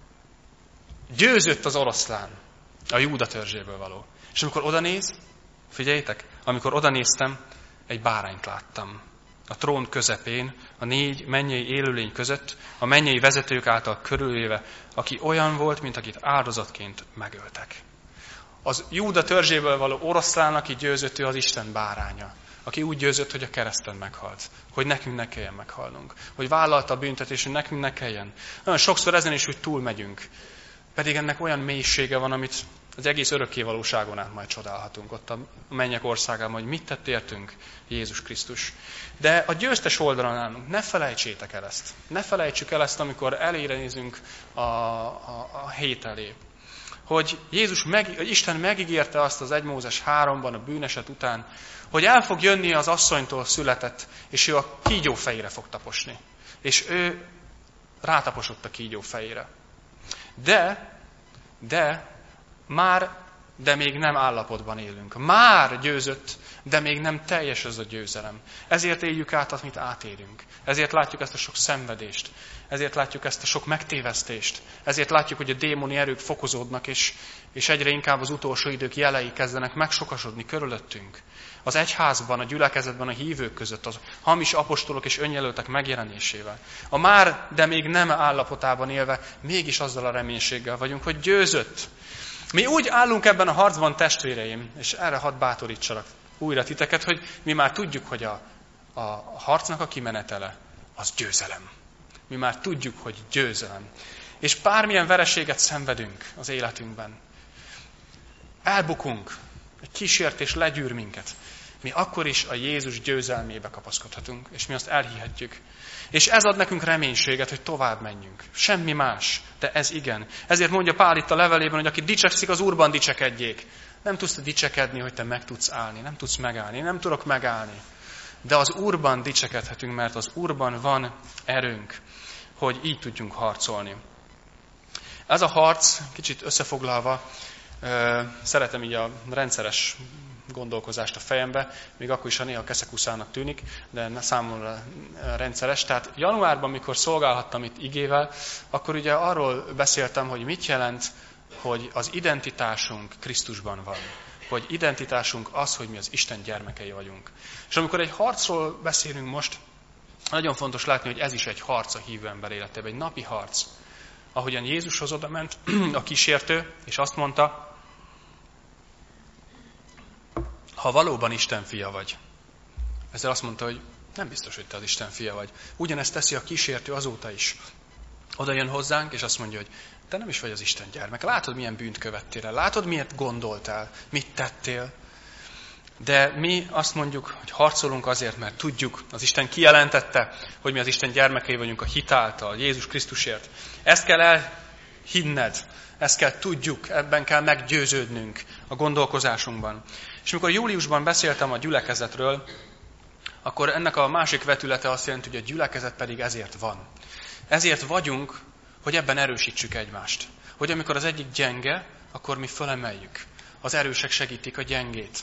Győzött az oroszlán, a Júda törzséből való. És amikor odanéz, figyeljétek, amikor odanéztem, egy bárányt láttam. A trón közepén, a 4 mennyei élőlény között, a mennyei vezetők által körülvéve, aki olyan volt, mint akit áldozatként megöltek. Az Júda törzséből való oroszlán, aki győzött, ő az Isten báránya. Aki úgy győzött, hogy a kereszten meghalt. Hogy nekünk ne kelljen meghalnunk. Hogy vállalta a büntetést, hogy nekünk ne kelljen. Nagyon sokszor ezen is úgy túlmegyünk. Pedig ennek olyan mélysége van, amit az egész örökké valóságon át majd csodálhatunk. Ott a mennyek országában, hogy mit tett értünk Jézus Krisztus. De a győztes oldalon állunk. Ne felejtsétek el ezt. Ne felejtsük el ezt, amikor elére nézünk a hét elé. Hogy Isten megígérte azt az 1 Mózes 3-ban a bűneset után, hogy el fog jönni az asszonytól született, és ő a kígyó fejére fog taposni. És ő rátaposott a kígyó fejére. De még nem állapotban élünk. Már győzött, de még nem teljes ez a győzelem. Ezért éljük át, amit átélünk. Ezért látjuk ezt a sok szenvedést. Ezért látjuk ezt a sok megtévesztést. Ezért látjuk, hogy a démoni erők fokozódnak, és egyre inkább az utolsó idők jelei kezdenek megsokasodni körülöttünk. Az egyházban, a gyülekezetben, a hívők között, az hamis apostolok és önjelöltek megjelenésével. A már, de még nem állapotában élve, mégis azzal a reménységgel vagyunk, hogy győzött. Mi úgy állunk ebben a harcban, testvéreim, és erre hadd bátorítsalak újra titeket, hogy mi már tudjuk, hogy a harcnak a kimenetele az győzelem. Mi már tudjuk, hogy győzelem. És bármilyen vereséget szenvedünk az életünkben, elbukunk, egy kísértés legyűr minket, mi akkor is a Jézus győzelmébe kapaszkodhatunk, és mi azt elhihetjük. És ez ad nekünk reménységet, hogy tovább menjünk. Semmi más, de ez igen. Ezért mondja Pál itt a levelében, hogy aki dicsekszik, az Úrban dicsekedjék. Nem tudsz dicsekedni, hogy te meg tudsz állni, nem tudsz megállni, nem tudok megállni. De az Úrban dicsekedhetünk, mert az Úrban van erőnk, hogy így tudjunk harcolni. Ez a harc, kicsit összefoglalva, szeretem így a rendszeres gondolkozást a fejembe, még akkor is, ha néha keszekuszának tűnik, de számomra rendszeres. Tehát januárban, mikor szolgálhattam itt igével, akkor ugye arról beszéltem, hogy mit jelent, hogy az identitásunk Krisztusban van. Hogy identitásunk az, hogy mi az Isten gyermekei vagyunk. És amikor egy harcról beszélünk most, nagyon fontos látni, hogy ez is egy harc a hívő ember életében, egy napi harc. Ahogyan Jézushoz oda ment a kísértő, és azt mondta, ha valóban Isten fia vagy. Ezzel azt mondta, hogy nem biztos, hogy te az Isten fia vagy. Ugyanezt teszi a kísértő azóta is. Oda jön hozzánk, és azt mondja, hogy te nem is vagy az Isten gyermek. Látod, milyen bűnt követtél el. Látod, miért gondoltál, mit tettél. De mi azt mondjuk, hogy harcolunk azért, mert tudjuk, az Isten kijelentette, hogy mi az Isten gyermekei vagyunk a hit által, Jézus Krisztusért. Ezt kell elhinned, ezt kell tudjuk, ebben kell meggyőződnünk a gondolkozásunkban. És amikor júliusban beszéltem a gyülekezetről, akkor ennek a másik vetülete azt jelenti, hogy a gyülekezet pedig ezért van. Ezért vagyunk, hogy ebben erősítsük egymást. Hogy amikor az egyik gyenge, akkor mi fölemeljük. Az erősek segítik a gyengét.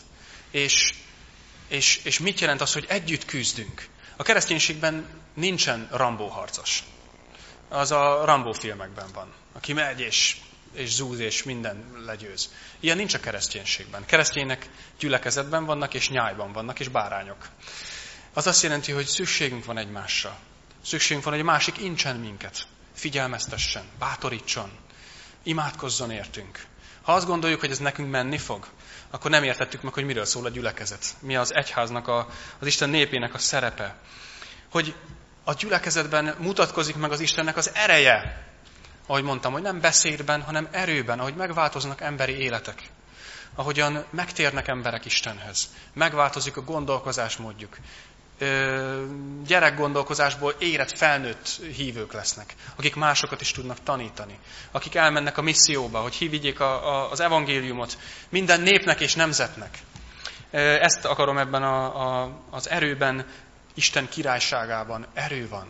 És mit jelent az, hogy együtt küzdünk? A kereszténységben nincsen Rambó harcos. Az a Rambó filmekben van. Aki megy és zúz és minden legyőz. Ilyen nincs a kereszténységben. Keresztények gyülekezetben vannak, és nyájban vannak, és bárányok. Az azt jelenti, hogy szükségünk van egymásra. Szükségünk van, hogy a másik incsen minket. Figyelmeztessen, bátorítson, imádkozzon értünk. Ha azt gondoljuk, hogy ez nekünk menni fog, akkor nem értettük meg, hogy miről szól a gyülekezet. Mi az egyháznak, az Isten népének a szerepe. Hogy a gyülekezetben mutatkozik meg az Istennek az ereje. Ahogy mondtam, hogy nem beszédben, hanem erőben, ahogy megváltoznak emberi életek. Ahogyan megtérnek emberek Istenhez. Megváltozik a gondolkozásmódjuk. Gyerekgondolkozásból érett, felnőtt hívők lesznek, akik másokat is tudnak tanítani, akik elmennek a misszióba, hogy vigyék az evangéliumot minden népnek és nemzetnek. Ezt akarom ebben az erőben, Isten királyságában erő van.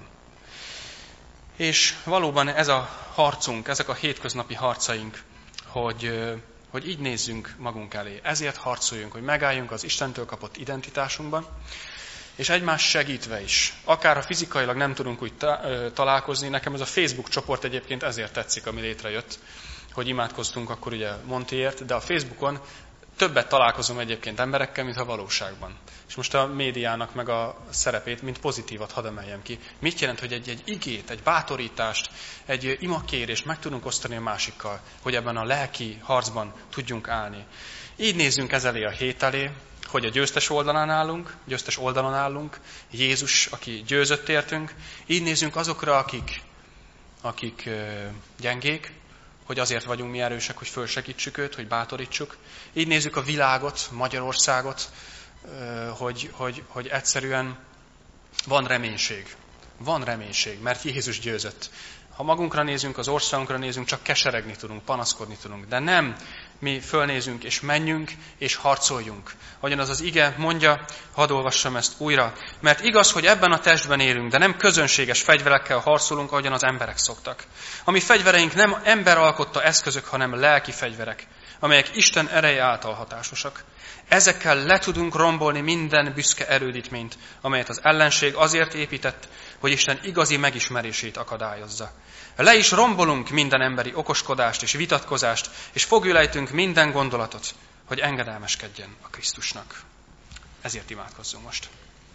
És valóban ez a harcunk, ezek a hétköznapi harcaink, hogy így nézzünk magunk elé. Ezért harcoljunk, hogy megálljunk az Istentől kapott identitásunkban, és egymást segítve is. Akár ha fizikailag nem tudunk úgy találkozni, nekem ez a Facebook csoport egyébként ezért tetszik, ami létrejött, hogy imádkoztunk akkor ugye Montiért, de a Facebookon többet találkozom egyébként emberekkel, mint a valóságban. És most a médiának meg a szerepét, mint pozitívat hadd emeljem ki. Mit jelent, hogy egy igét, egy bátorítást, egy imakérést meg tudunk osztani a másikkal, hogy ebben a lelki harcban tudjunk állni. Így nézzünk ez elé a hét elé, hogy a győztes oldalon állunk, Jézus, aki győzött értünk. Így nézzünk azokra, akik gyengék, hogy azért vagyunk mi erősek, hogy fölsegítsük őt, hogy bátorítsuk. Így nézzük a világot, Magyarországot, hogy egyszerűen van reménység. Van reménység, mert Jézus győzött. Ha magunkra nézünk, az országunkra nézünk, csak keseregni tudunk, panaszkodni tudunk. De nem, mi fölnézünk, és menjünk, és harcoljunk. Ahogyan az ige mondja, hadd olvassam ezt újra. Mert igaz, hogy ebben a testben élünk, de nem közönséges fegyverekkel harcolunk, ahogyan az emberek szoktak. A mi fegyvereink nem ember alkotta eszközök, hanem lelki fegyverek, amelyek Isten ereje által hatásosak. Ezekkel le tudunk rombolni minden büszke erődítményt, amelyet az ellenség azért épített, hogy Isten igazi megismerését akadályozza. Le is rombolunk minden emberi okoskodást és vitatkozást, és fogülejtünk minden gondolatot, hogy engedelmeskedjen a Krisztusnak. Ezért imádkozzunk most.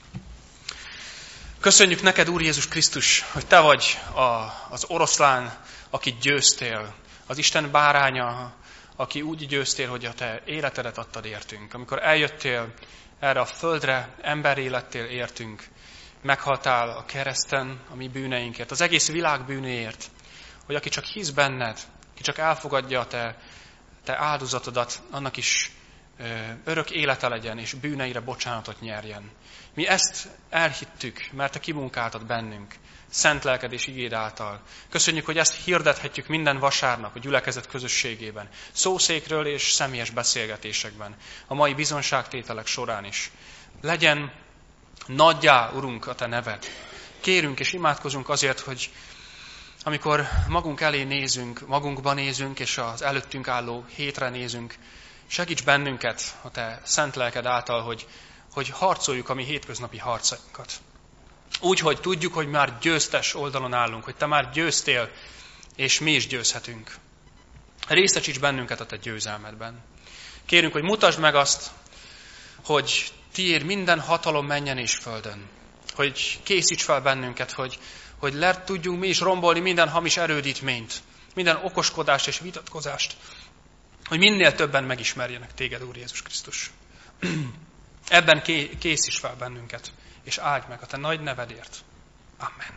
Köszönjük neked, Úr Jézus Krisztus, hogy te vagy az oroszlán, akit győztél, az Isten báránya, aki úgy győztél, hogy a te életedet adtad értünk. Amikor eljöttél erre a földre, emberré lettél értünk, meghaltál a kereszten a mi bűneinkért, az egész világ bűnéért, hogy aki csak hisz benned, aki csak elfogadja a te áldozatodat, annak is örök élete legyen, és bűneire bocsánatot nyerjen. Mi ezt elhittük, mert te kimunkáltad bennünk, szent lelked és igéd által. Köszönjük, hogy ezt hirdethetjük minden vasárnap a gyülekezet közösségében, szószékről és személyes beszélgetésekben, a mai bizonságtételek során is. Legyen nagyjá, Urunk, a te neved. Kérünk és imádkozunk azért, hogy amikor magunk elé nézünk, magunkba nézünk, és az előttünk álló hétre nézünk, segíts bennünket a te szent lelked által, hogy harcoljuk a mi hétköznapi harcainkat. Úgy, hogy tudjuk, hogy már győztes oldalon állunk, hogy te már győztél, és mi is győzhetünk. Részesíts bennünket a te győzelmedben. Kérünk, hogy mutasd meg azt, hogy tiéd minden hatalom menjen és földön. Hogy készíts fel bennünket, hogy le tudjunk mi is rombolni minden hamis erődítményt, minden okoskodást és vitatkozást, hogy minél többen megismerjenek téged, Úr Jézus Krisztus. Ebben készíts fel bennünket, és áldj meg a te nagy nevedért. Amen.